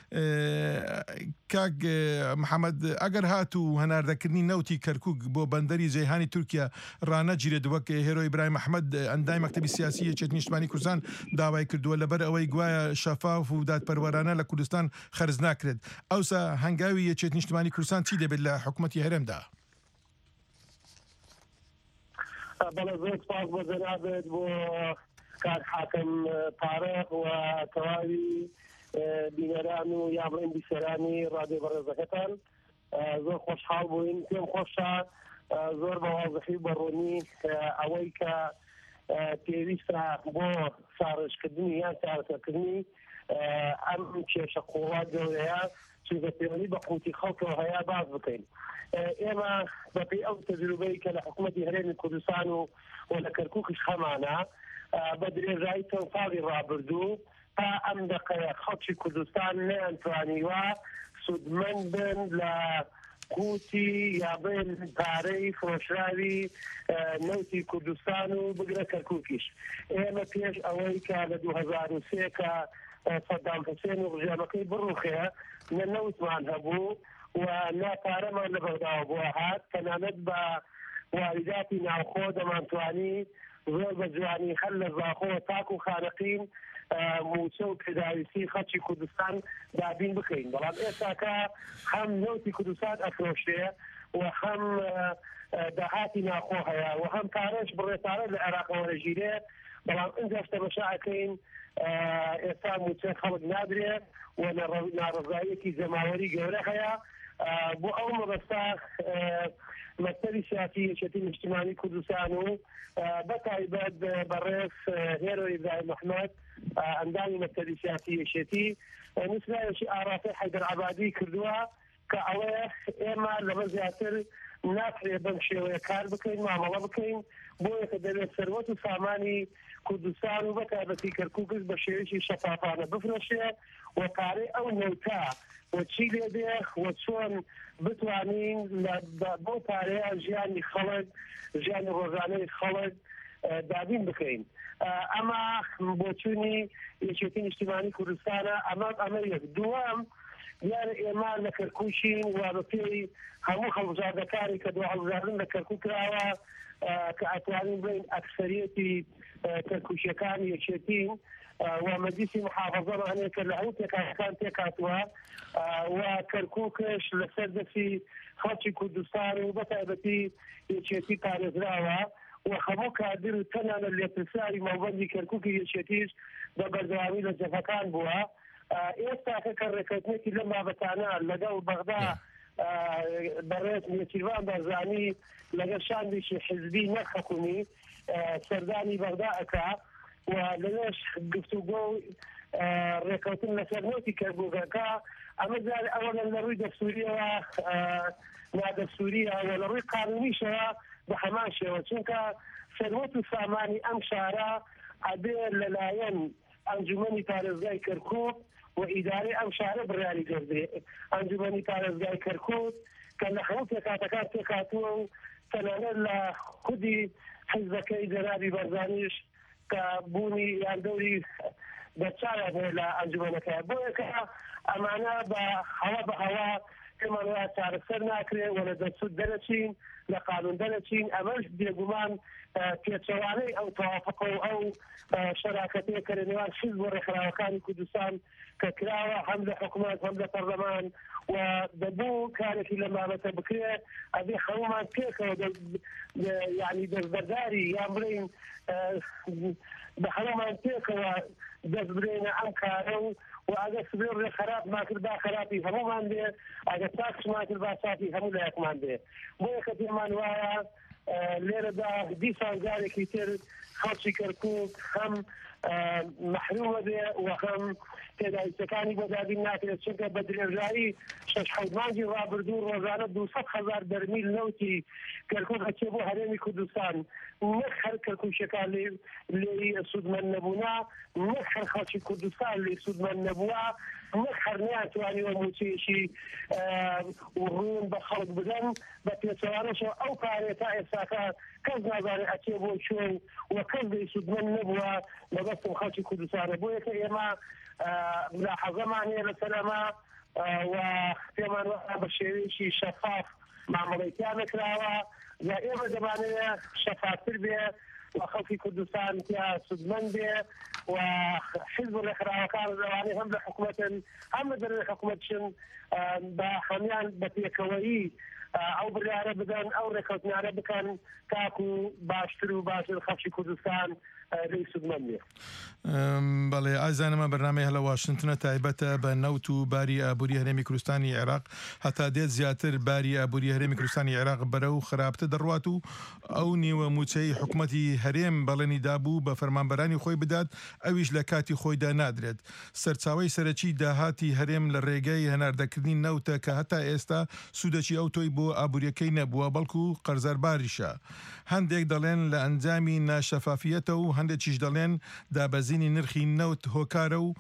کاک محەممەد ئەگەر هات و هەناردەکردنی نەوتی کەرکووک بۆ بەندەری جەیهانی تورکیا ڕانەگیرێت وەک هێرۆ ئیبراهیم ئەحمەد ئەندای مەکتەبی سیاسی یەکێتی نیشتیمانی کوردستان داوای کردووە لەبەر ئەوەی گوایە شەفاف و دادپەروەرانە لە کوردستان خەرج ناکرێت، ئەوسا هەنگاوی یەکێتی نیشتیمانی کوردستان چی دەبێت لە حکوومەتی هەرێمدا؟ بەڵێ زۆر سپاس بۆ جەنابێت بۆ کار حاکم تارق و تەواوی بینەران و یا بڵێن بیسەرانی ڕادیۆ بەڕێزەکەتان. زۆر خۆشحاڵ بووین، پێم خۆشە زۆر بە وازەحی بەڕۆنی ئەوەی کە پێویستە بۆ شارژکردنی یان چارەسەرکردنی ئەم کێشە قوڵات گەورەیە چونکە پەیوەندی بە قوتی خەڵکەوە هەیە باز بکەین. ئێمە بەپێی ئەو تەجروبەی کە لە حکوومەتی هەرێمی کوردستان و لە کەرکووکش هەمانە بە درێژایی چەند ساڵی ڕابردوو تا ئەم دەقەیە خەڵکی کوردستان نەیانتوانیوە سودمەند بن لە قوتی یا بن پارەی فرۆشراوی نەوتی کوردستان و بگرە کەرکووکیش. ئێمە پێش ئەوەی کە لە 2003 کە سەدام حوسێن و ڕژێمەکەی بڕوخێ نە نەوتمان هەبوو و ناپارەمان لە بەغداوە بووە هات، تەنانەت بە واریداتی ناوخۆ دەمانتوانی زۆر بە جوانی هەر لە زاخۆ تاک و خانەقین موچە و پێداویستی خەڵکی کوردستان دابین بکەین. بەڵام ئێستاکە هەم نەوتی کوردستان ئەفرۆشتێ و هەم داهاتی ناخۆ هەیە و هەم پارەش بڕێپارە لە عێراقەوە دەژیرێت، بەڵام ئەنجاش تەمەشاکەین ئێستا موچە خەڵک نادرێت و ناڕزایەکی جەماوەری گەورە هەیە. بۆ ئەو مەبەستا مەکتەبی سیاسی یەکێتی نیشتیمانی کوردستان و بەتایبەت بەڕێز هێرۆی ئیبراهیم محمەد ئەندامی مەکتەبی سیاسی یەکێتی نووسراوێکی ئاڕاستەی حەیدەرعەبادی کردووە کە ئەوەیە ئێمە لەمە زیاتر ناتوێت بەم شێوەیە کار بکەین مامەڵە بکەین بۆیە کە دەبێت سەروەت و سامانی کوردستان و بەتایبەتی کەرکووک بە شێوەیەکی شەفافانە بفرۆشێ و پارەی ئەو نەوتا وەچی لێ بێ و چۆن بتوانین بۆ پارەیە ژیانی خەڵک ژیانی ڕۆژانەی خەڵک دابین بکەین ئەمە بۆچوونی یەکێتی نیشتیمانی کوردستانە ئەمە یەک دووەم دیارە ئێمە لە کەرکووشین و بە پێی هەموو هەڵبژاردەکاری کە دو هەڵبژاردن لە کەرکوو کراوە کە ئەتوانین بڵین ئەکسەریەتی کەرکووشیەکانی یەکێتین و مەجلیسی محافەزە هەنێک کە لە هەموو تێکاتەکان تێکاتووە و کەرکووکش لەسەر دەستی خەڵکی کوردستان و بەتایبەتی یەکێتی پارێزراوە و هەموو کادر و تەنانە لێپرسیاری مەڵبەندی کەرکووکی یەکێتیش بە بەردەوامی لە جەفەکان بووە ئێستا کە ڕێکەوتنێکی لەم بابەتانە لەگەڵ بەغدا بەڕێز نێچیروان بەرزانی لەگەڵ شاندێکی حزبی نەخەکومی سەردانی بەغدا ئەکا و لەوێش گفتوگۆ ڕێکەوتن لەسەر نۆتی کەرکووکەکە ئەمە جار ئەوەن لە ڕووی دەستوریەوە نادەستوریە و لە ڕووی قانونیشەوە بە هەمان شێوە چونکە سەروەت و سامانی ئەم شارە ئەبێ لەلایەن ئەنجومەنی پارێزگای کەرکووک و ئیدارەی ئەم شارە بڕیاری دەردێ ئەنجومەنی پارێزگای کەرکووک کە لە هەموو تێکاتەکان تێکاتووە و تەنانەت لە خودی حیزبەکەی جەنابی بەرزانیش کە بوونی یان دەوری دەرچاوە هەیە لە ئەنجومەنەکە بۆیە کە ئەمانە بە هەوا ئێمان وایە چارەسەر ناکرێت و لە دەرچوت دەرەچین لە قانون دەرەچین ئەمەش بێگومان پێچەوانەی ئەو تەوافقە و ئەو شەراکەتەیە کە لە نێوان حیزب و ڕێکخراوەکانی کوردستان کە کراوە هەم لە حکوومەت هەم لە پەرلەمان و دەبوو کارێکی لە مامەتە بکرێت ئەبێ هەمومان پێکەوە یعنی دەستبەرداری یان بڵین بە هەمومان پێکەوە دەست برێنە ئەم کارە و ئەگە سبێ ڕێ خراپ ماکرد با خراپی هەمومان بێ ئەگە چاکش ماکرد با چاکی هەموو لایەکمان بێ بۆیە کە پێمان وایە لێرەدا دیسان جارێکی تر خەڵکی کەرکووک هەم محرومە بێ و هەم تێدایستەکانی بۆ دابین ناکرێت چونکە بە درێژایی شەش حەوت مانگی ڕابردوو ڕۆژانە 200,000 بەرمیل نەوتی کەرکووک هەچێ بۆ هەرێمی کوردستان نەک هەر کەرکووشەکان لێی سوودمەند نەبوونا نەک هەر خەڵکی کوردستان لێی سوودمەند نەبووە نەک هەر ناتوانیوە موچەیەکی ڕوون بە خەڵک بدەن بە پێچەوانەشەوە ئەو پارێ تا ئێستاکە کەس نازانێت ئەچێ بۆ چۆن و کەس لێی سوودمەند نەبووە لەبەستم خەڵکی کوردستانە بۆیە کە ئێمە ملاحەزەمان هەیە لەسەرەمە و پێمان وایە بە شێوەیەکی شەفاف مامەڵەیتیان نەکراوە و ئێمە دەمانەوێت شەفافتر بێ و خەڵکی کوردستان تیا سوودمەند بێ و حیزب ڕێکخراوەکان لەوانەیە هەم لە حکوومەتن هەم لە دەرەوەی حکوومەتشن بە هەمان بە پێکەوەیی ئەو بڕیارە بدەن ئەو ڕێکەوتنانە بکەن تاکو باشتر و باشتر خەڵکی کوردستان لێی سوودمەند بێ. بەڵێ ئازانەمە بەرنامەی هەلە واشنتنە تایبەتە بە نەوت و باری ئابووری هەرێمی کوردستانی عێراق هەتا دێت زیاتر باری ئابووری هەرێمی کوردستانی عێراق بەرە و خراپتە دەڕوات و ئەو نیوە موچەی حکوومەتی هەرێم بەڵێنی دابوو بە فەرمانبەرانی خۆی بدات ئەویش لە کاتی خۆیدا نادرێت سەرچاوی سەرەکی داهاتی هەرێم لە ڕێگەی هەناردەکردنی نەوتە کە هەتا ئێستا سوودەکی ئەو تۆی بۆ ئابوووریەکەی نەبووە بەڵکو قەرزەرباریشە هەندێک دەڵێن لە ئەنجامی ناشەفافیەتە و هەندێکیش دەڵێن دابەزینی نرخی نەوت هۆکارە و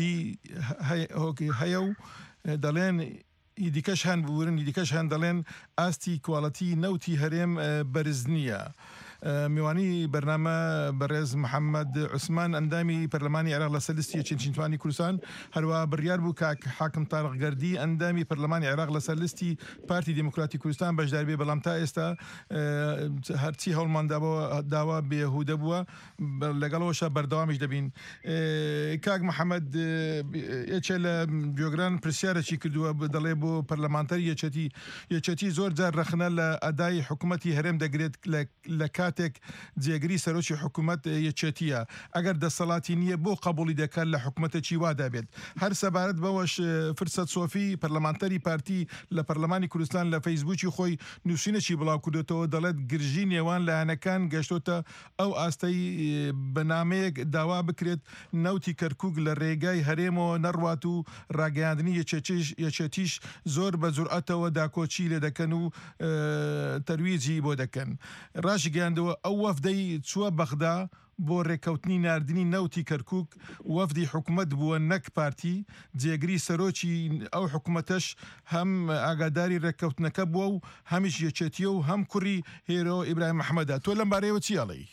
هەیە و دەڵێن دیکەش هەن بورن دیکەش هەن دەڵێن ئاستی کوواڵەتی نەوتی هەرێم بەرز نییە. میوانی بەرنامە بەڕێز محەممەد عوسمان ئەندامی پەرلەمانی عێراق لە سەرلیستی چێنچینتوانی کوردستان هەروە بڕیار بوو کاک حاکم تاڕقگەردی ئەندامی پەرلەمانی عێراق لە سەرلیستی پارتی دموکراتی کوردستان بەشدار بێ بەڵام تا ئێستا هەرچی هەوڵمان داوا بێهودە بووە لەگەڵەوەشە بەردەوامیش دەبین. کاک محەممەد ئێچە لە جۆگران پرسیارەکی کردووە دەڵێ بۆ پەرلەمانتەر یەکێتی زۆر جار ڕەخنە لە ئەدای حکوومەتی هەرێم دەگرێت لە کات کاتێک جێگری سەرۆکی حکوومەت یەکێتیە ئەگەر دەسەڵاتی نییە بۆ قبولی دەکات لە حکوومەتێکی وادا بێت هەر سەبارەت بەوەش فرسەت سۆفی پەرلەمانتەری پارتی لە پەرلەمانی کوردستان لە فەیسبووکی خۆی نووسینەی بڵاو کردێتەوە دەڵێت گرژی نێوان لایەنەکان گەشتۆتە ئەو ئاستەی بەنامەیەک داوا بکرێت نەوتی کەرکووک لە ڕێگای هەرێمەوە نەڕوات و ڕاگەاندنی یەکێتیش زۆر بە جورئەتەوە داکۆچی لێ دەکەن و تەرویجی بۆ دەکەن ڕاشی گەیاندەوە ئەو وەفدەی چووە بەغدا بۆ ڕێکەوتنی ناردنی نەوتی کەرکووک وەفدی حکوومەت بووە نەک پارتی جێگری سەرۆکی ئەو حکوومەتەش هەم ئاگاداری ڕێکەوتنەکە بووە و هەمیش یەکێتیە و هەم کوڕی هێرۆ ئیبراهیم محەممەدە تۆ لەم بارەیەوە چی ئەڵێی؟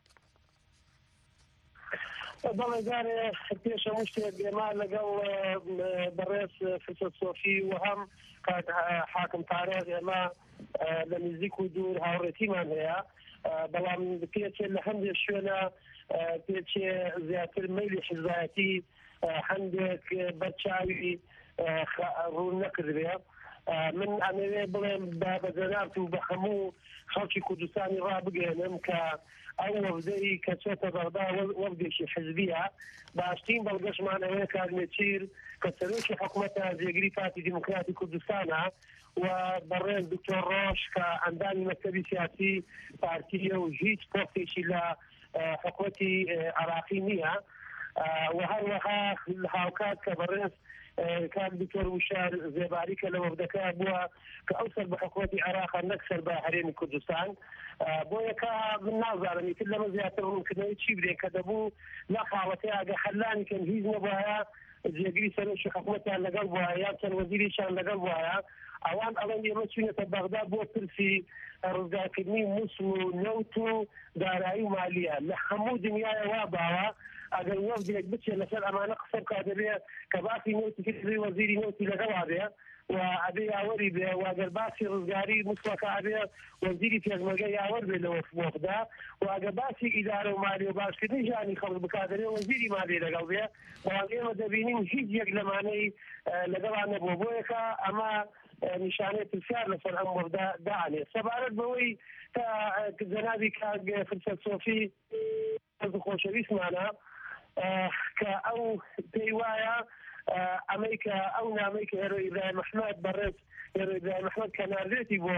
بەڵێ جارێ پێشە شتێک ئێمە لەگەڵ بەڕێز فرسەت سۆفی و هەم کات حاکم تارێغ ئێمە لە نزیک و دوور هاوڕێتیمان هەیە بەڵام پێچێ لە هەندێک شوێنە پێچێ زیاتر مەیلی حیزبایەتی هەندێک بەرچاوی ڕوون نەکردبێ من ئەمەوێ بڵێم بە جەناب و بە هەموو خەڵکی کوردستانی ڕابگەێنم کە ئەو وەفدەی کە چێتە بەغدا وەفدێکی حزبیە باشترین بەڵگەشمان ئەوەیە کارمێچیر کە سەرۆکی حکوومەتە جێگری پارتی دیموکراتی کوردستانە و بەڕێز دکتۆر ڕۆژ کە ئەندامی مەکتەبی سیاسی پارتیە و هیچ پۆستێکی لە حکوومەتی عراقی نییە و هەروەها هاوکات کە بەڕێز کار دکتۆر وشار زێباری کە لە وەفدەکە بووە کە ئەو سەر بە حکوومەتی عراق نەک سەر بە هەرێمی کوردستان بۆ یەکە من نازانم ئیتر لەمە زیاتر ڕوونکردنەوەی چی بدرێن کە دەبوو لە حاڵەتەیە ئەگە حەلانی کەن هیچ نەبووایە جێگری سەرۆکی حکوومەتیان لەگەڵ بووایە یا چەند وەزیریشان لەگەڵ بووایە ئەوان ئەڵەن ئێمە چوونەتە بەغدا بۆ پرسی ڕزگارکردنی مووسڵ و نەوت و دارایی و مالیە لە هەموو دنیاە وا باوە ئەگەر وەفدێک بچێت لەسەر ئەمانە قسە بکات دەبێت کە باسی نەوتی کردی وەزیری نەوتی لەگەڵا بێ و ئەبێ یاوەری بێ و ئەگەر باسی ڕزگاری مووسڵەکە ئەبێ وەزیری پێشمەرگە یاوەر بێ لە وەفدا و ئەگەر باسی ئیدارە و مالی و باشکردنی ژانی خەڵک بکات دەبێت وەزیری مالی لەگەڵ بێ بەڵام ئێمە دەبینین هیچ یەک لەمانەی لەگەڵان نەبووە بۆ یەکە ئەمە نیشانەی پرسیار لەسەر ئەم وەفدا داعانێت سەبارەت بەوەی تا جەنابی کاک فرسەت سۆفی خۆشەویستمانە کە ئەو پێی وایە ئەمەی کە ئەو نامەی کە هێرۆ ئیبراهیم محەممەد بەڕێز هێرۆ ئیبراهیم محەممەد کە ناردێتی بۆ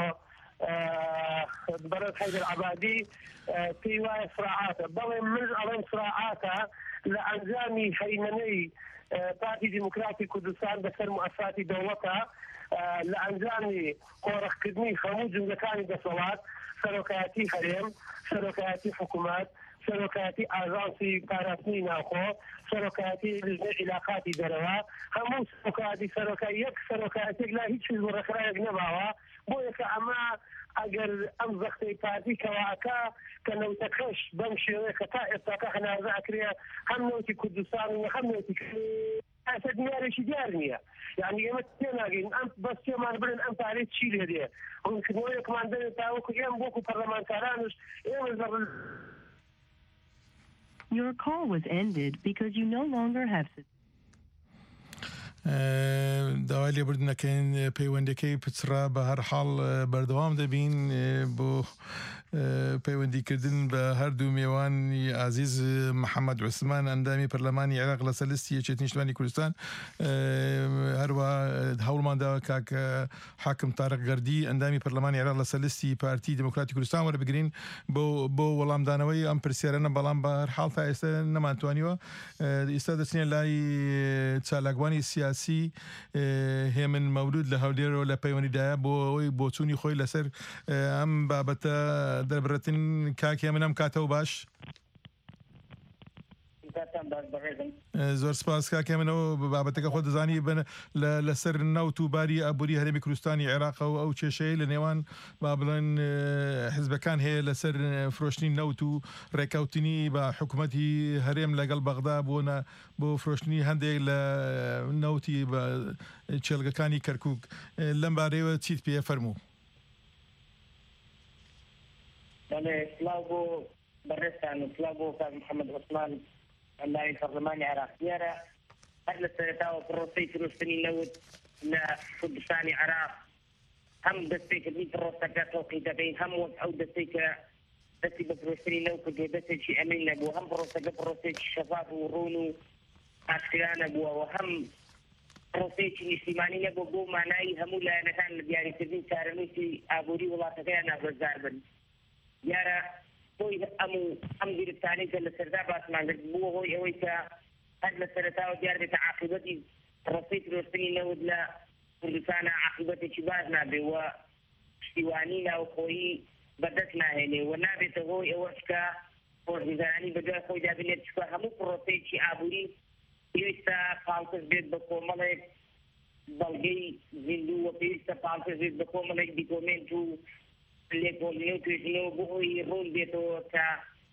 بەڕێز حەیدەر عەبادی پێی وایە سراعاتە بەڵێ من ئەڵێم سراعاتە لە ئەنجامی هەیمنەی پارتی دیموکراتی کوردستان بەسەر موەسساتی دەوڵەتە لە ئەنجامی قۆڕەخکردنی هەموو جنگەکانی دەسەڵات سەرۆکایەتی هەرێم سەرۆکایەتی حکوومەت سەرۆکایەتی ئاژانسی پاراستنی ناوخۆ سەرۆکایەتی لژنەی عیلاقاتی دەرەوە هەموو سەرۆکایەتی سەرۆکای یەک سەرۆکایەتێک لا هیچ حیزب ڕێکخراوێک نەماوە بۆ یەکە ئەمە ئەگەر ئەم زەختەی پارتی کەواکە کە نەوتەکەش بەم شێوەیە کە تا ئێستاکە هەنازە ئەکرێ هەم نەوتی کوردستان و هەم نەوتی ئەسە دیارێکی دیار نییە یعنی ئێمە تێناگەین ئەم بەس تێمان برن ئەم پارێت چی لێ دێ ڕوونکردنەوەیەکمان دەوێت تاوەکو ئێمە بۆکو پەرلەمانتارانش ئێمە Your call was ended because you no longer have داوای لێبوردنەکەین پەیوەندەکەی پچرا بە هەر حاڵ بەردەوام دەبین بۆ پەیوەندیکردن بە هەردوو میێوانی عزیز محەممەد عوسمان ئەندامی پەرلەمانی عێراق لەسەر لیستی یەکێتی نیشتمانی کوردستان هەروە هەوڵمانداوە کاکە حاکم تارق گەردی ئەندامی پەرلەمانی عێراق لەسەر لیستی پارتی دموکراتی کوردستان وەربگرین بۆ وەڵامدانەوەی ئەم پرسیارانە بەڵام بە هەر حاڵ تا ئێستا نەمانتوانیوە ئێستا دەچنێت لای چالاکوانی سیاسی هێمن مەولود لە هەولێرەوە لە پەیوەندیدایە بۆ ئەوەی بۆچوونی خۆی لەسەر ئەم بابەتە دەربڕێتن کاکی منم کاتەوە باش زۆر سپاس کاکە منەوە بابەتەکە خۆ دەزانی بن لەسەر نەوت و باری ئابووری هەرێمی کوردستانی عێراق و ئەو کێشەیە لە نێوان با بڵێن حیزبەکان هەیە لەسەر فرۆشتنی نەوت و ڕێکەوتنی بە حکوومەتی هەرێم لەگەڵ بەغدا بۆ فرۆشتنی هەندێک لە نەوتی بە چێلگەکانی کەرکووک لەم بارەیەوە چیت پێ فەرموو سلااو بۆ بەڕێستان و سلااو بۆ کاک محەممەد عوسمان ئەندامی پەرلەمانی عێراق دیارە هەر لە سەرەتاوە پرۆسەی فرۆشتنی نەوت لە کوردستانی عێراق هەم دەستێکردنی پرۆسەکە تۆقی دەبین هەم وەک ئەو دەستەی کە دەستی بە فرۆشتنی نەو کردو دەستێکی ئەمین نەبوو هەم پرۆسەکە پرۆسێکی شەفاف و ڕوون و ئاشکرا نەبووەوە هەم پرۆسێکی نیشتیمانی نەبوو بۆ مانایی هەموو لایەنەکان لە دیاریکردنی چارەنووسی ئابووری وڵاتەکەیان نابەزار بن دیارە بۆی ئەم گرفتانەی کە لە سەردا باسمان کرد بووە هۆی ئەوەی کە هەر لە سەرەتاوە دیار بێتە عاقبەتی پرۆسەی فرۆشتنی نەوت لە کوردستانە عاقبەتێکی باش نابێ و پشتیوانی ناوخۆیی بەدەست ناهێنێ و نابێتە هۆی ئەوەش کە خۆشگوزارانی بەجای خۆی دابێنێت چکە هەموو پرۆسەیەکی ئابووری پێویستە پاڵکەس بێت بە کۆمەڵێک بەڵگەی زیندوو و پێویستە پاڵکەس بێت بە کۆمەڵێک دیکۆمنت و لێکۆڵینە و توێژینەوە بۆ هۆی ڕوون بێتەوە کە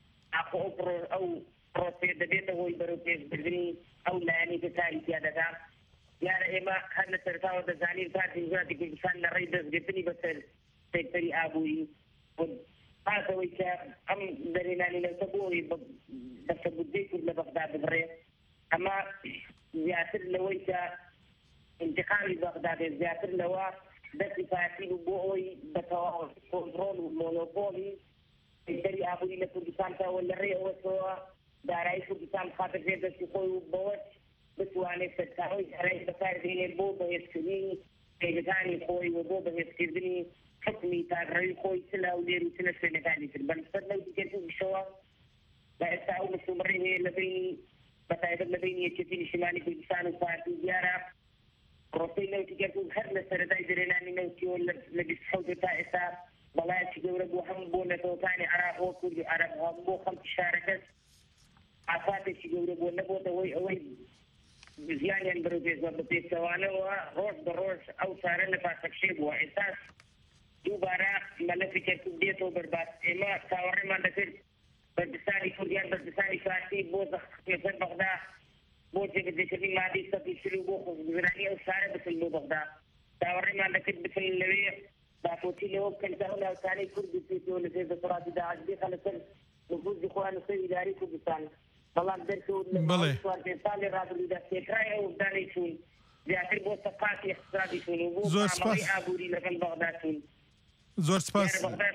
ئەو پرۆسێ دەبێتە هۆی بەرەو پێشبردننی ئەو لایەنی کە کاری تیا دەکات دیارە ئێمە هەر لە سەرتاوە دەزانین پارتی وزارەتی کوردستان لە ڕێی دەستگرتنی بەسەر سێکتەری ئابووری پاسەوەی کە ئەم دەرێنانی لەوتە بۆی بەسە بودجەی کورد لە بەغدا ببڕێ ئەمە زیاتر لەوەی کە انتقامی بەغدا بێت زیاتر لەوە دەستی پارتی بوو بۆ ئەوی بەتەواو کۆنتڕۆڵ و مۆنۆپۆلی سێکتەری ئابووری لە کوردستانتەوە لە ڕێ ئەوەتەوە دارایی کوردستان بخاتە ژێر دەستی خۆی و بەوەش بتوانێت سەرچاوەی دارایی بەکاربهێنێت بۆ بەهێزکردنی پێگەکانی خۆی و بۆ بەهێزکردنی حکمی تاگڕەوی خۆی چ لە ئەولێر و چ لە شوێنەکانی تر بەنسبەت لەو دیکەتوشەوە بە ئێستا ئەو مەسومڕێ هەیە لە بینی بەتایبەت لە بینی یەکێتی نیشتیمانی کوردستان و پارتی دیارە پرۆسەی نەوتی کردو هەر لە سەرەتای دەرێنانی نەوتیەوە لە 20 تا ئێستا بەڵایەکی گەورە بوو هەموو بۆ نەتەوەکانی عراق و کوردی عەرەب بۆ خەڵکی شارەکەس ئافاتێکی گەورە بوو نەبووەوەی ئەوەی زیانیان بەرەو پێشوە بە پێچەوانەوە ڕۆژ بە ڕۆژ ئەو چارە لە پاسەکشێ بووە ئێستاش دووبارە مەلەفی کەرکوب دێتەوە بەرباس ئێمە چاوەڕێمان دەکرد بەردستانی کوردیان بەردستانی فارسی بۆ زەخێسەر بەغدا بۆ جێبەجێکردنی مادەی سەدی شر و بۆ خۆشگوزرانی ئەو شارە بچن بۆ بەغدا چاوەڕێمان دەکرد بچن لەوێ باپۆچی لەوە بکەن کە ئەو ناوچانەی کوردی پێچەوە لە ژێر دەسەڵاتی داعش بێخە لەسەر نفوذی خۆیان لەسەر ئیداری کوردستان بەڵام دەرکەوت لە پێ ساڵی ڕابردوودا سێکرای ئەو دانەی چوون زیاتر بۆ سەقاتی اقتصادی چوون و بۆ مامەڵەی ئابووری لەگەڵ بەغدا چوون زۆر سپاس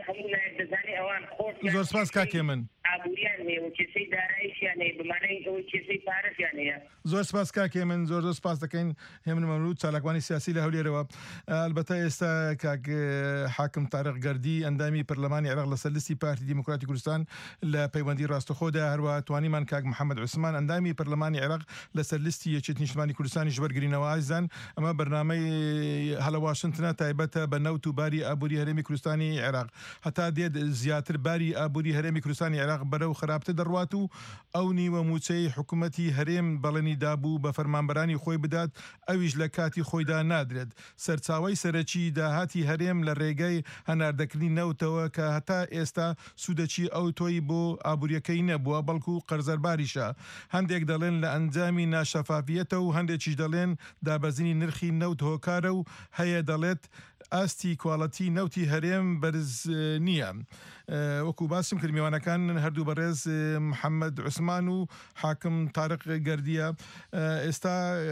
زۆر سپاس کاکێ من ئابووریان هەیە و کێشەی داراییشیان هەیە بمانەی ئەوەی کێشەی پارەشیان هەیە زۆر سپاس کاکێ من زۆر سپاس دەکەین هێمن مەمرود چالاکوانی سیاسی لە هەولێرەوە ئەلبەتە ئێستا کاک حاکم تارق گەردی ئەندامی پەرلەمانی عێراق لەسەر لیستی پارتی دیموکراتی کوردستان لە پەیوەندی ڕاستەخۆدا هەروە توانیمان کاک محەممەد عوسمان ئەندامی پەرلەمانی عێراق لەسەر لیستی یەکێتی نیشتیمانی کوردستانی ژبەرگرینەوە ئایزان ئەمە بەرنامەی هەلە واشنتنە تایبەتە بە نەوت و باری ئابووری هەرێمی کوردستانی عێراق هەتا دێت زیاتر باری ئابووری هەرێمی کوردستانی عێراق بەرەو خراپتر دەڕوات و ئەو نیوە موچەی حکوومەتی هەرێم بەڵێنی دابوو بە فەرمانبەرانی خۆی بدات ئەویش لە کاتی خۆیدا نادرێت سەرچاوی سەرەکی داهاتی هەرێم لە ڕێگەی هەناردەکردنی نەوتەوە کە هەتا ئێستا سوودەچی ئەو تۆی بۆ ئابوووریەکەی نەبووە بەڵکو قەرزەرباریشە هەندێک دەڵێن لە ئەنجامی ناشەفافیەتە و هەندێکیش دەڵێن دابەزینی نرخی نەوت هۆکارە و هەیە دەڵێت ئاستی کوالەتی نەوتی هەرێم بەرز نییە وەکو باسم کرد میوانەکان هەردوو بەڕێز محەممەد عوسمان و حاکم تارق گەردیە ئێستا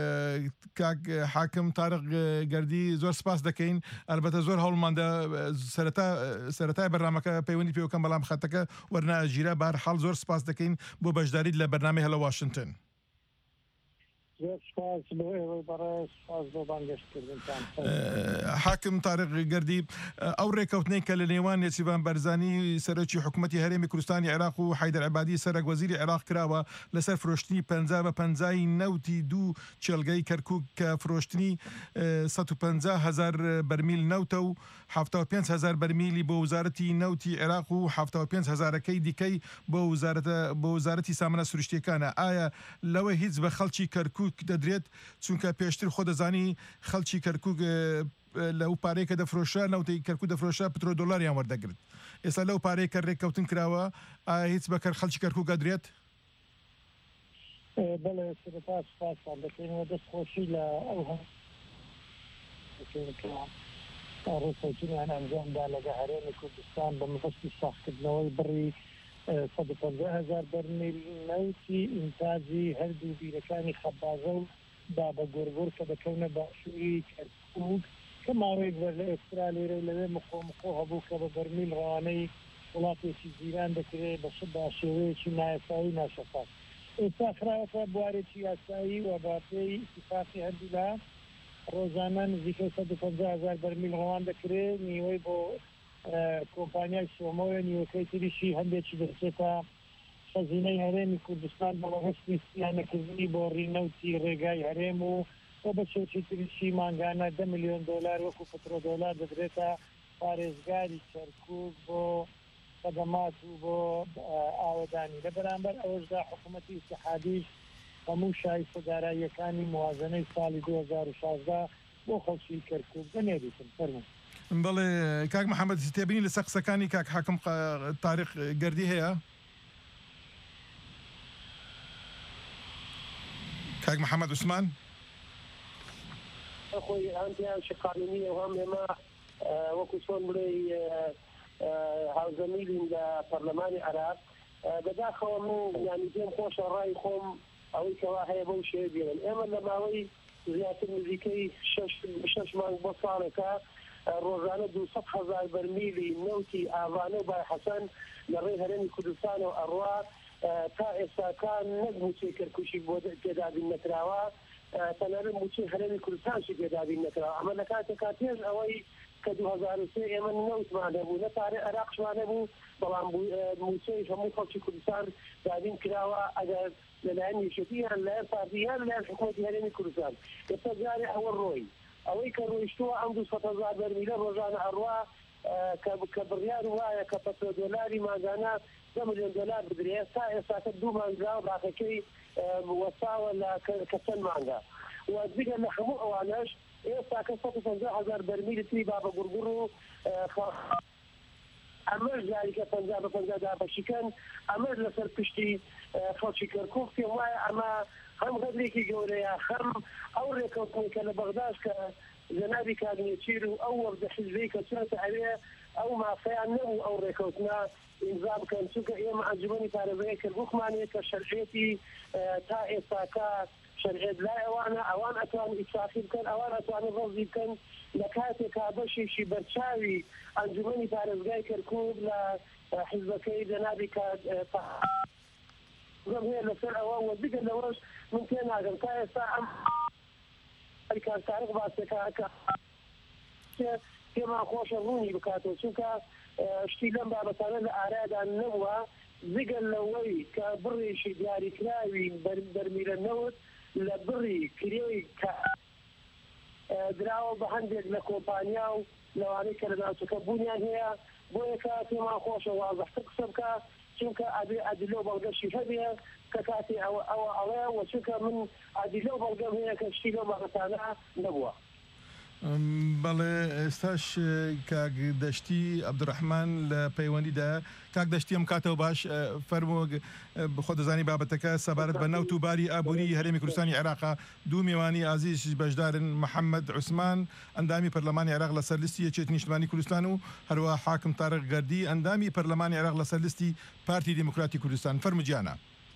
حاکم تارق گەردی زۆر سپاس دەکەین ئەلبەتە زۆر هەوڵماندا سەرەتای بەرنامەکە پەیوەندی پێوەکەم بەڵام خەتەکە وەرناژیرە بەهەرحاڵ زۆر سپاس دەکەین بۆ بەشداریت لە بەرنامەی هەلە واشنتن حاکم تارق گەردی ئەو ڕێکەوتنەی کە لە نێوان نێچیبان بەرزانی سەرۆکی حکوومەتی هەرێمی کوردستانی عێراق و حەیدەر عەبادی سەرۆک وەزیری عێراق کراوە لەسەر فرۆشتنی 50 نەوتی دوو چێلگەی کەرکووک کە فرۆشتنی 150,000 بەرمیل نەوتە و 75,000 بەرمیلی بۆ وزارەتی نەوتی عێراق و 75,000ەکەی دیکەی بۆ وزارەتی سامانە سروشتیەکانە ئایا لەوە هیچ بە خەڵکی کەرکووک دەدرێت چونکە پێشتر خۆ دەزانی خەڵکی کەرکووک لەو پارەیە کە دەفرۆشە نەوتی کەرکوو دەفرۆشە پترۆ دۆلاریان وەردەگرت ئێستا لەو پارەیە کە ڕێککەوتن کراوە ئایا هیچ بەکەر خەڵکی کەرکووک دەدرێت بەڵێ سپاسان دەکەینەوە دەستخۆشی لە ئەو ڕێککەوتنیان ئەنجامدا لەگە هەرێمی کوردستان بە مەبەستی ساختکردنەوەی بڕی 150,000 بەرمیل نەوتی ئینتاجی هەردوو بیرەکانی خەبازە و بابە گۆرگۆر کە دەکەونە باشووری کەرکووک کە ماوەیەک بەر لە ئێسترالێرە و لەوێ مخۆ هەبوو کە بە بەرمیل ڕوانەی وڵاتێکی زیران دەکرێت بە شێوەیەکی نایاسایی ناشەفاف ئێستا خراوەتە بوارێکی یاسایی و باپێی اتفاقی هەردوولا ڕۆژانە نزیکەی 150,000 بەرمیل ڕەوان دەکرێت نیوەی بۆ کۆمپانیای سۆمۆیە نیوەکەی تریشی هەندێکی دەچێتە خەزینەی هەرێمی کوردستان بۆ هەستی سیانەکردنی بۆ ڕینەوتی ڕێگای هەرێم و بە بەچێکی تریشی مانگانە 10 ملیۆن دلار وەکو پترۆدۆلار دەدرێتە پارێزگاری کەرکووک بۆ خەدەمات و بۆ ئاوەدانی لە بەرامبەر ئەوەشدا حکوومەتی ئیتحادیش هەموو شایستە داراییەکانی موازنەی ساڵی 2016 بۆ خەڵکی کەرکووک بنێریتن فەرموو. بەڵێ کاک محەممەد تێبینی لە سەقسەکانی کاک حاکم تاریخ گەردی هەیە کاک محەممەد عوسمان خۆی هەندیان شقانونیە و هەم ئێمە وەکو چۆن بڵێ هاوزەمیلین لە پەرلەمانی عێراق بەداخەوە من یانی پێم خۆشە ڕای خۆم ئەوەی کەوا هەیە بەو شێوە بێن ئێمە لە ماوەی زیاتر نزیکەی 6 مانگ بۆ ساڵێکە ڕۆژانە 200,000 بەرمیلی نەوتی ئاوانە و بای حەسەن لە ڕێی هەرێمی کوردستانەوە ئەڕوا تا ئێستاکان نەکبووچەی کەرکووشی بۆ تێدابین نەکراوە تەنانەت موچەی هەرێمی کوردستانشی تێدابین نەکراوە ئەمە لە کاتێکا پێش ئەوەی کە 2003 ئێمە نەوتمان هەبوو نە پارەی عێراقشمان هەبوو بەڵام موچەی هەموو خەڵکی کوردستان دابین کراوە ئەگەر لەلایەن یەکێتی یان لەلایەن پارتی یان لەلایەن حکوومەتی هەرێمی کوردستان ئێستا جارێ ئەوە ڕۆی ئەوەی کە ڕۆیشتووە ئەم 200,000 بەرمیلە ڕۆژانە ئەڕوا کە بڕیار وایە کە پەترۆدۆلاری ماگانە 10 ملیۆن دلار بدرێت تا ئێستاکە 2 مانگا باقەکەی وەساوە لە کە چەند مانگا و دیگە لە هەموو ئەوانەش ئێستاکە 150,000 بەرمیلی تری بابە گورگوڕ و ئەمەش جاریکە 50 بە 50 دابەشیکەن ئەمەش لەسەر پشتی خەڵکی کەرکووک پێم وایە ئەمە هەم غەدرێکی گەورەیە هەم ئەو ڕێکەوتنی کە لە بەغداش کە جەنابی کاگنێچیر و ئەو وەردە حیزبەی کە چۆنتە ئەوێ ئەو مافەیان نەبوو ئەو ڕێکەوتنە ئیمزا بکەن چونکە ئێمە ئەنجومەنی پارێزگای کەرکووکمانەیە کە شەرعێتی تا ئێستاکە شەرعێت لای ئەوانە ئەوان ئەتوانن ئیتفاقی بکەن ئەوان ئەتوانن ڕەزی بکەن لە کاتێکا بەشێکی بەرچاوی ئەنجومەنی پارێزگای کەرکووک لە حیزبەکەی جەنابی هەیە لەسەر ئەوە وە دیگە لەوەش من پێ ناگەم تا ئێستا ئەم تاریخ باسەکە پێمان خۆشە ڕوونی بکاتەوە چونکە شتی لەم بابەتانە لە ئارایدا نەبووە جگەل لەوەی کە بڕێکی دیاریکراوی بەرمیلە نەوت لە بڕی کرێی دراوە بە هەندێک لە کۆمپانیا و لەوانەی کە لە ناوچەکە بوونیان هەیە بۆ یەکە پێمان خۆشە وازەحتر قسە بکە چونکە ئەبێ ئەدیلۆ بەڵگەشی هەبێ کە کاتی ئەوە ئەڵێ و چونکە من ئەدیلۆ بەڵگەم هەیە کە شتی لەو بابەتانە نەبووە. بەڵێ ئێستاش کاک دەشتی عەبدوڕەحمان لە پەیوەندیدا کاک دەشتی ئەم کاتەوە باش فەرموو بخۆ دەزانی بابەتەکە سەبارەت بە نەوت و باری ئابووری هەرێمی کوردستانی عێراقا دوو میوانی ئازیز بەشدارن محەممەد عوسمان ئەندامی پەرلەمانی عێراق لەسەر لیستی یەکێتی نیشتمانی کوردستان و هەروە حاکم تارق گەردی ئەندامی پەرلەمانی عێراق لەسەر لیستی پارتی دیموکراتی کوردستان فەرمووجیانە.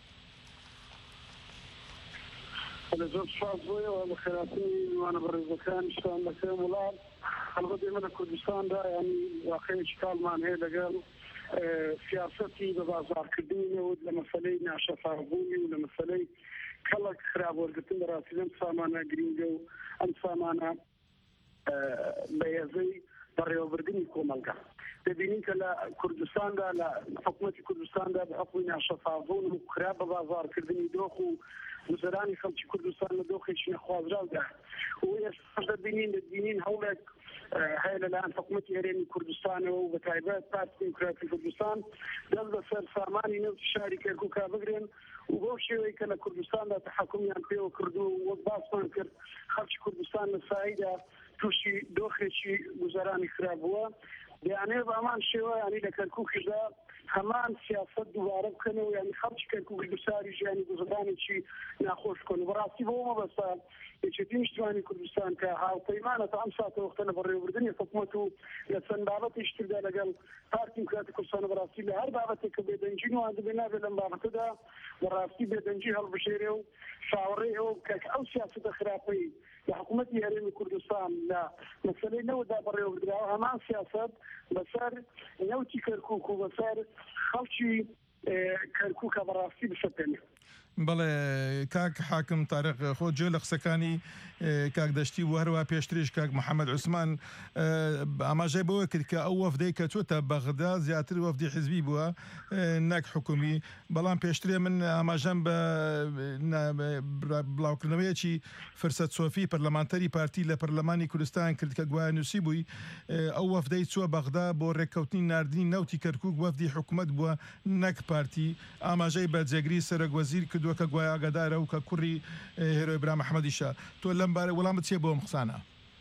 زۆر سپاس بۆیەوە بە خێراتی میوانە بەڕێزەکان شتان دەکەم وڵات هەڵبەت ئێمە لە کوردستاندا ینی واقعەیەکی کاڵمان هەیە لەگەڵ سیاسەتی بە بازارکردنەوە لە مەسەلەی ناشەفافبوونی و لە مەسەلەی کەڵک خراپوەرگرتن بەڕاستی لەم سامانە گرینگە و ئەم سامانە بەهێزەی بەڕێوەبردننی کۆمەلگا دەبینین کە لە کوردستاندا لە حکوومەتی کوردستاندا بە حکومی ناشەفافبوون و خراپ بە بازارکردنی دۆخ و وزرانی خەڵکی کوردستان لە دۆخێکی نەخوازراودا و ئێستا دەبینین هەوڵێک هەیە لەلایەن حکوومەتی هەرێمی کوردستانەوە و بە تایبەت پارتی دیموکراتی کوردستان دەست بەسەر سامانی نەوتی شاری کەرکووکا بگرێن و بەو شێوەیە کە لە کوردستاندا تەحەکومیان پێوە کردو و وەک باسمان کرد خەڵکی کوردستان لە ساییدا تووشی دۆخێکی گوزەرانی خراپ بووە دەیانەوێت بە ئەمان شێوە ینی لە کەرکووکیشدا هەمان سیاست دووبارە بکەنەوە ینی خەڵکی کەرکووک گوساری ژیانی گوزەرانێکی ناخۆش کۆن بەڕاستی بۆ مەبەستا یەکێتی نیشتمانی کوردستان کە هاوپەیمانەتە ئەم ساتە وەختە لە بەڕێوەبردننی حکوومەت و لە چەند بابەتێکی تردا لەگەڵ پارتی دیموکراتی کوردستان بەڕاستی لە هەر بابەتێک کە بێدەنجی وان دەبێ نابێت لەم بابەتەدا بەڕاستی بێدەنجی هەڵبژێرێ و چاوەڕێ ئەوە بکە کە ئەو سیاسەتە خراپەی حکوومەتی هەرێمی کوردستان لە مەسەلەی نەوەدا بەڕێوەبردراوە هەمان سیاست بەسەر نەوتی کەرکووک و بەسەر خەڵکی کەرکووکە بەڕاستی بسەپێنێ. بەڵێ کاک حاکم تارق خۆ جێ لە قسەکانی کاک دەشتی و هەروە پێشتریش کاک محەممەد عوسمان ئاماژەی بەوە کرد کە ئەو وەفدەی کە چۆتە بەغدا زیاتر وەفدی حزبی بووە نەک حکومی بەڵام پێشترێ من ئاماژەم بە بڵاوکردنەوەیەکی فرسەت سۆفی پەرلەمانتەری پارتی لە پەرلەمانی کوردستان کرد کە گوایە نووسی بووی ئەو وەفدەی چووە بەغدا بۆ ڕێککەوتنی نردنی نەوتی کەرکووک وەفدی حکوومەت بووە نەک پارتی ئاماژەی بە جێگری سەرۆکوەزیر کردووە کە گوای ئاگادارە و کە کوڕی هێرۆی برا محەممەدیشە تۆ لەم بارە وەڵامت چێ بۆم قسانە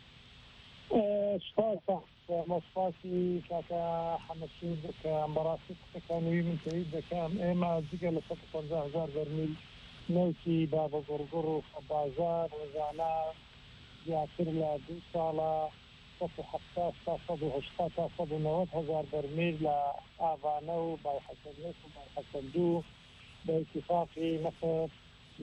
مەسپاسی کاکە حەمەسین دەکەم بەڕاستی قسەکانوی من تەوید دەکەم ئێمە جگە لە 150,000 بەرمیل نەوتی بابە گوڕگوڕ و خەبازار ڕۆژانە زیاتر لە 2 ساڵە 170 تا 180 تا 190,000 بەرمیل لە ئاوانە و بایحەسەنێک و بایحەسەندوو بە اتفاقی نەفت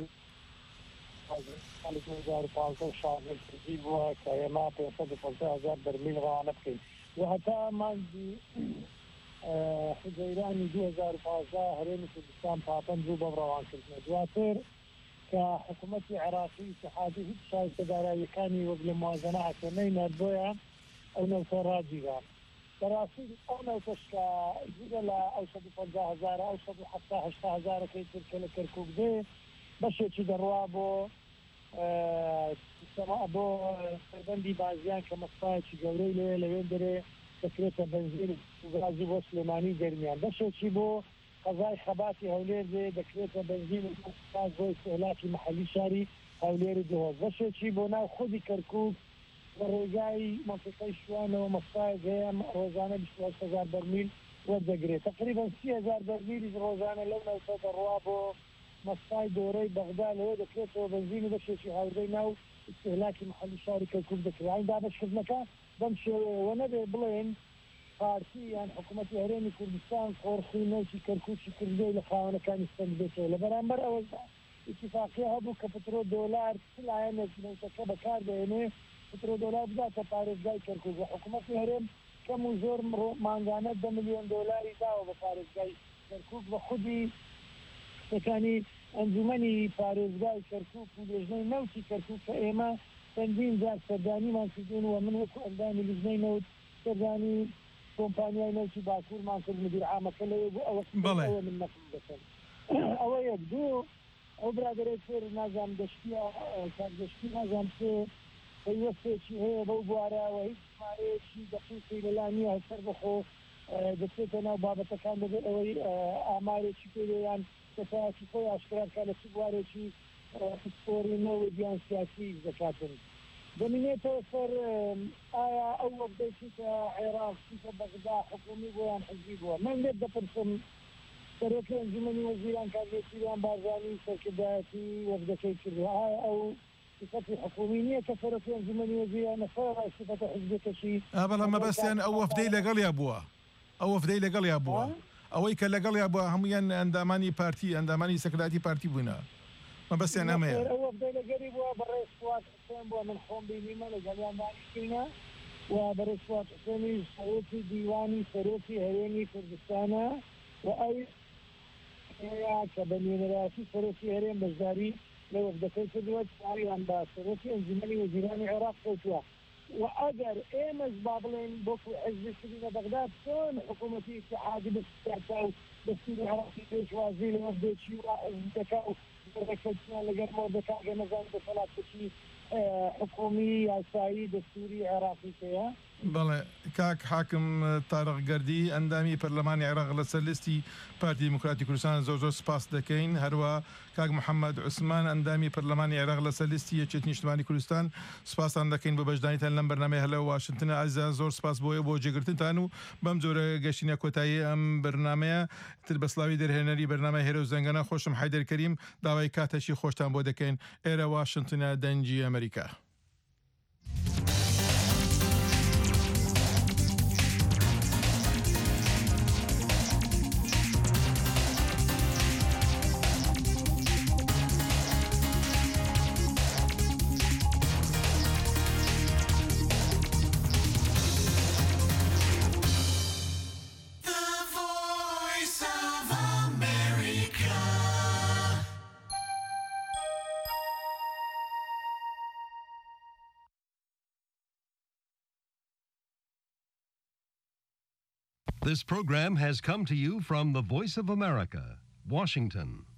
2015 بووە کە ئێمە 550,000 بەرمیل ڕوانە بکەین و هەتا مانگی حزەیرانی 2015 هەرێمی کوردستان پاپەند بوو بەم ڕەوانکردنە دواتر کە حکوومەتی عێراقی اتحادی هیچ شایستەداراییەکانی وەک لە موازنە ئەکەمەی نەردۆیە ئەو نەوتە ڕاجیران بەڕاستی ئەو نەوتەش کە جگە لە ئەو 150,000 ئەو 170,000 ترکە لە کەرکووک دێ بەشێکی دەڕوا بۆ سەربەندی بازیان کە مەسپایەکی گەورەی لەوێن دەرێ دەکرێتە بەنزین و غازی بۆ سلێمانی دەرمیان بەشێکی بۆ قەزای خەباتی هەولێر دێ دەکرێتە بەنزین و بۆ استهلاکی محەلی شاری هەولێری دهۆز بەشێکی بۆ ناو خودی کەرکووک بە ڕێگای مەنطقەی شوانەوە مەسپایەک هەیە ڕۆژانە 28,000 بەرمیل وەردەگرێت تقریبا 30,000 بەرمیلی ڕۆژانە لەو نەوتە دەڕوا بۆ مەسپای دۆرەی بەغدا لەوە دەکرێتەوە بەنزین و بەشێکی هاوردەی ناو استهلاکی محەلی شاری کەرکووک دەکرێت دابەشکردنەکە بەم شێوەیەوە نەبێ بڵێن پارتی یان حکوومەتی هەرێمی کوردستان خۆرخی نەوتی کەرکووکی کردەوە لە خاوەنەکانی سەنگێتەوە لە بەرامبەر ئەوەدا اتفاقیە هەبوو کە پترۆ دۆلار لایەنێک نەوتەکە بەکاردێنێ پترۆ دۆلار بداتە پارێزگای کەرکووک و حکوومەتی هەرێم کەم و زۆر مانگانە 10 ملیۆن دۆلاری داوە بە پارێزگای کەرکووک بە خودی سەکانی ئەنجومەنی پارێزگای کەرکووک و لێژنەی نەوتی کەرکووک کە ئێمە چەندین جار سەردانیمان کردوون و من وەکو ئەندامی لیژنەی نەوت سەردانی کۆمپانیای نەوتی باکوورمان کرد مدیر عامەکە لەوێ بوو ئەوە من نەقل دەکەن ئەوە یەک دوو ئەو برادەرێک فێر نازام دەشتی نازام پێ پەیوەستێکی هەیە بەو بوارەوە هیچ ژمارەیەکی دەقیقی لەلانیە هەسەر بخۆ دەچێتە ناو بابەتەکان دەبێت ئەوەی ئامارێکی پێیان کەسایەتی خۆی ئاشکرارکە لە چ بوارێکی پسپۆرینەوە دیان سیاسی دەکاتن دەمینێتەوە سەر ئایا ئەو وەفدەی کە عێراق چیتە بەغدا حکومی بۆیان حزبی بووە من لێت دەپرسم سەرۆکی ئەنجومەنی وەزیران کارێتیان بارزانی سەرکردایەتی وەفدەکەی کردووە ئایا ئەو صفەتی حکومی نییە کە سەرۆکی ئەنجومەنی وەزیران نەفەڕای صفەتە حزبەکەشی بەڵام مەبەستیان ئەو وەفدەی لەگەڵیا بووە ئەو وەفدەی لەگەڵیا بووە ئەوەی کە لەگەڵیا بووە هەمویان ئەندامانی پارتی ئەندامانی سەکراتی پارتی بوونە مەبەستیان ئەمەیە ئەو وەفدەی لەگەڵی بووە بەڕێز فواد حوسێن بووە من خۆم بینیمە لەگەڵیان دانیشتینە و بەڕێز فواد حوسێنی سەرۆکی دیوانی سەرۆکی هەرێمی کوردستانە و ئەو کە بە نوێنەراتی سەرۆکی هەرێم بەشداری لە وەفدەکەی کردووە چاویان بە سەرۆکی ئەنجومەنی وەزیرانی عێراق کەوتووە و ئەگەر ئێمەش با بڵێن بۆکو حزبی کردنە بەغدا چۆن حکوومەتی اتحادی بەسیاسا و دەستوری عێراقی پێشوازی لە وەفدێکی و حزبەکە و وەردەکەوتنیان لەگەر وەردەکە ئەگەر نەزانین دەسەڵاتێکی حکومی یاسایی دەستوری عێراقی پێیە بەڵێ کاک حاکم تارق گەردی ئەندامی پەرلەمانی عێراق لەسەر لیستی پارتی دیموکراتی کوردستان زۆر زۆر سپاس دەکەین هەروە کاک محەممەد عوسمان ئەندامی پەرلەمانی عێراق لەسەر لیستی یەکێتی نیشتیمانی کوردستان سپاسان دەکەین بۆ بەشدانیتان لەم بەرنامەی هەلە واشنگتن ئازیزان زۆر سپاس بۆ جێگرتنتان و بەم جۆرە گەشتینە کۆتایی ئەم بەرنامەیە تر بە سڵاوی دەرهێنەری بەرنامەی هێرە و زەنگەنە خۆشم حەیدەر کەریم داوای کاتەشی خۆشتان بۆ دەکەین ئێرە واشنگتنە دەنگی ئەمریکا. This program has come to you from the Voice of America, Washington.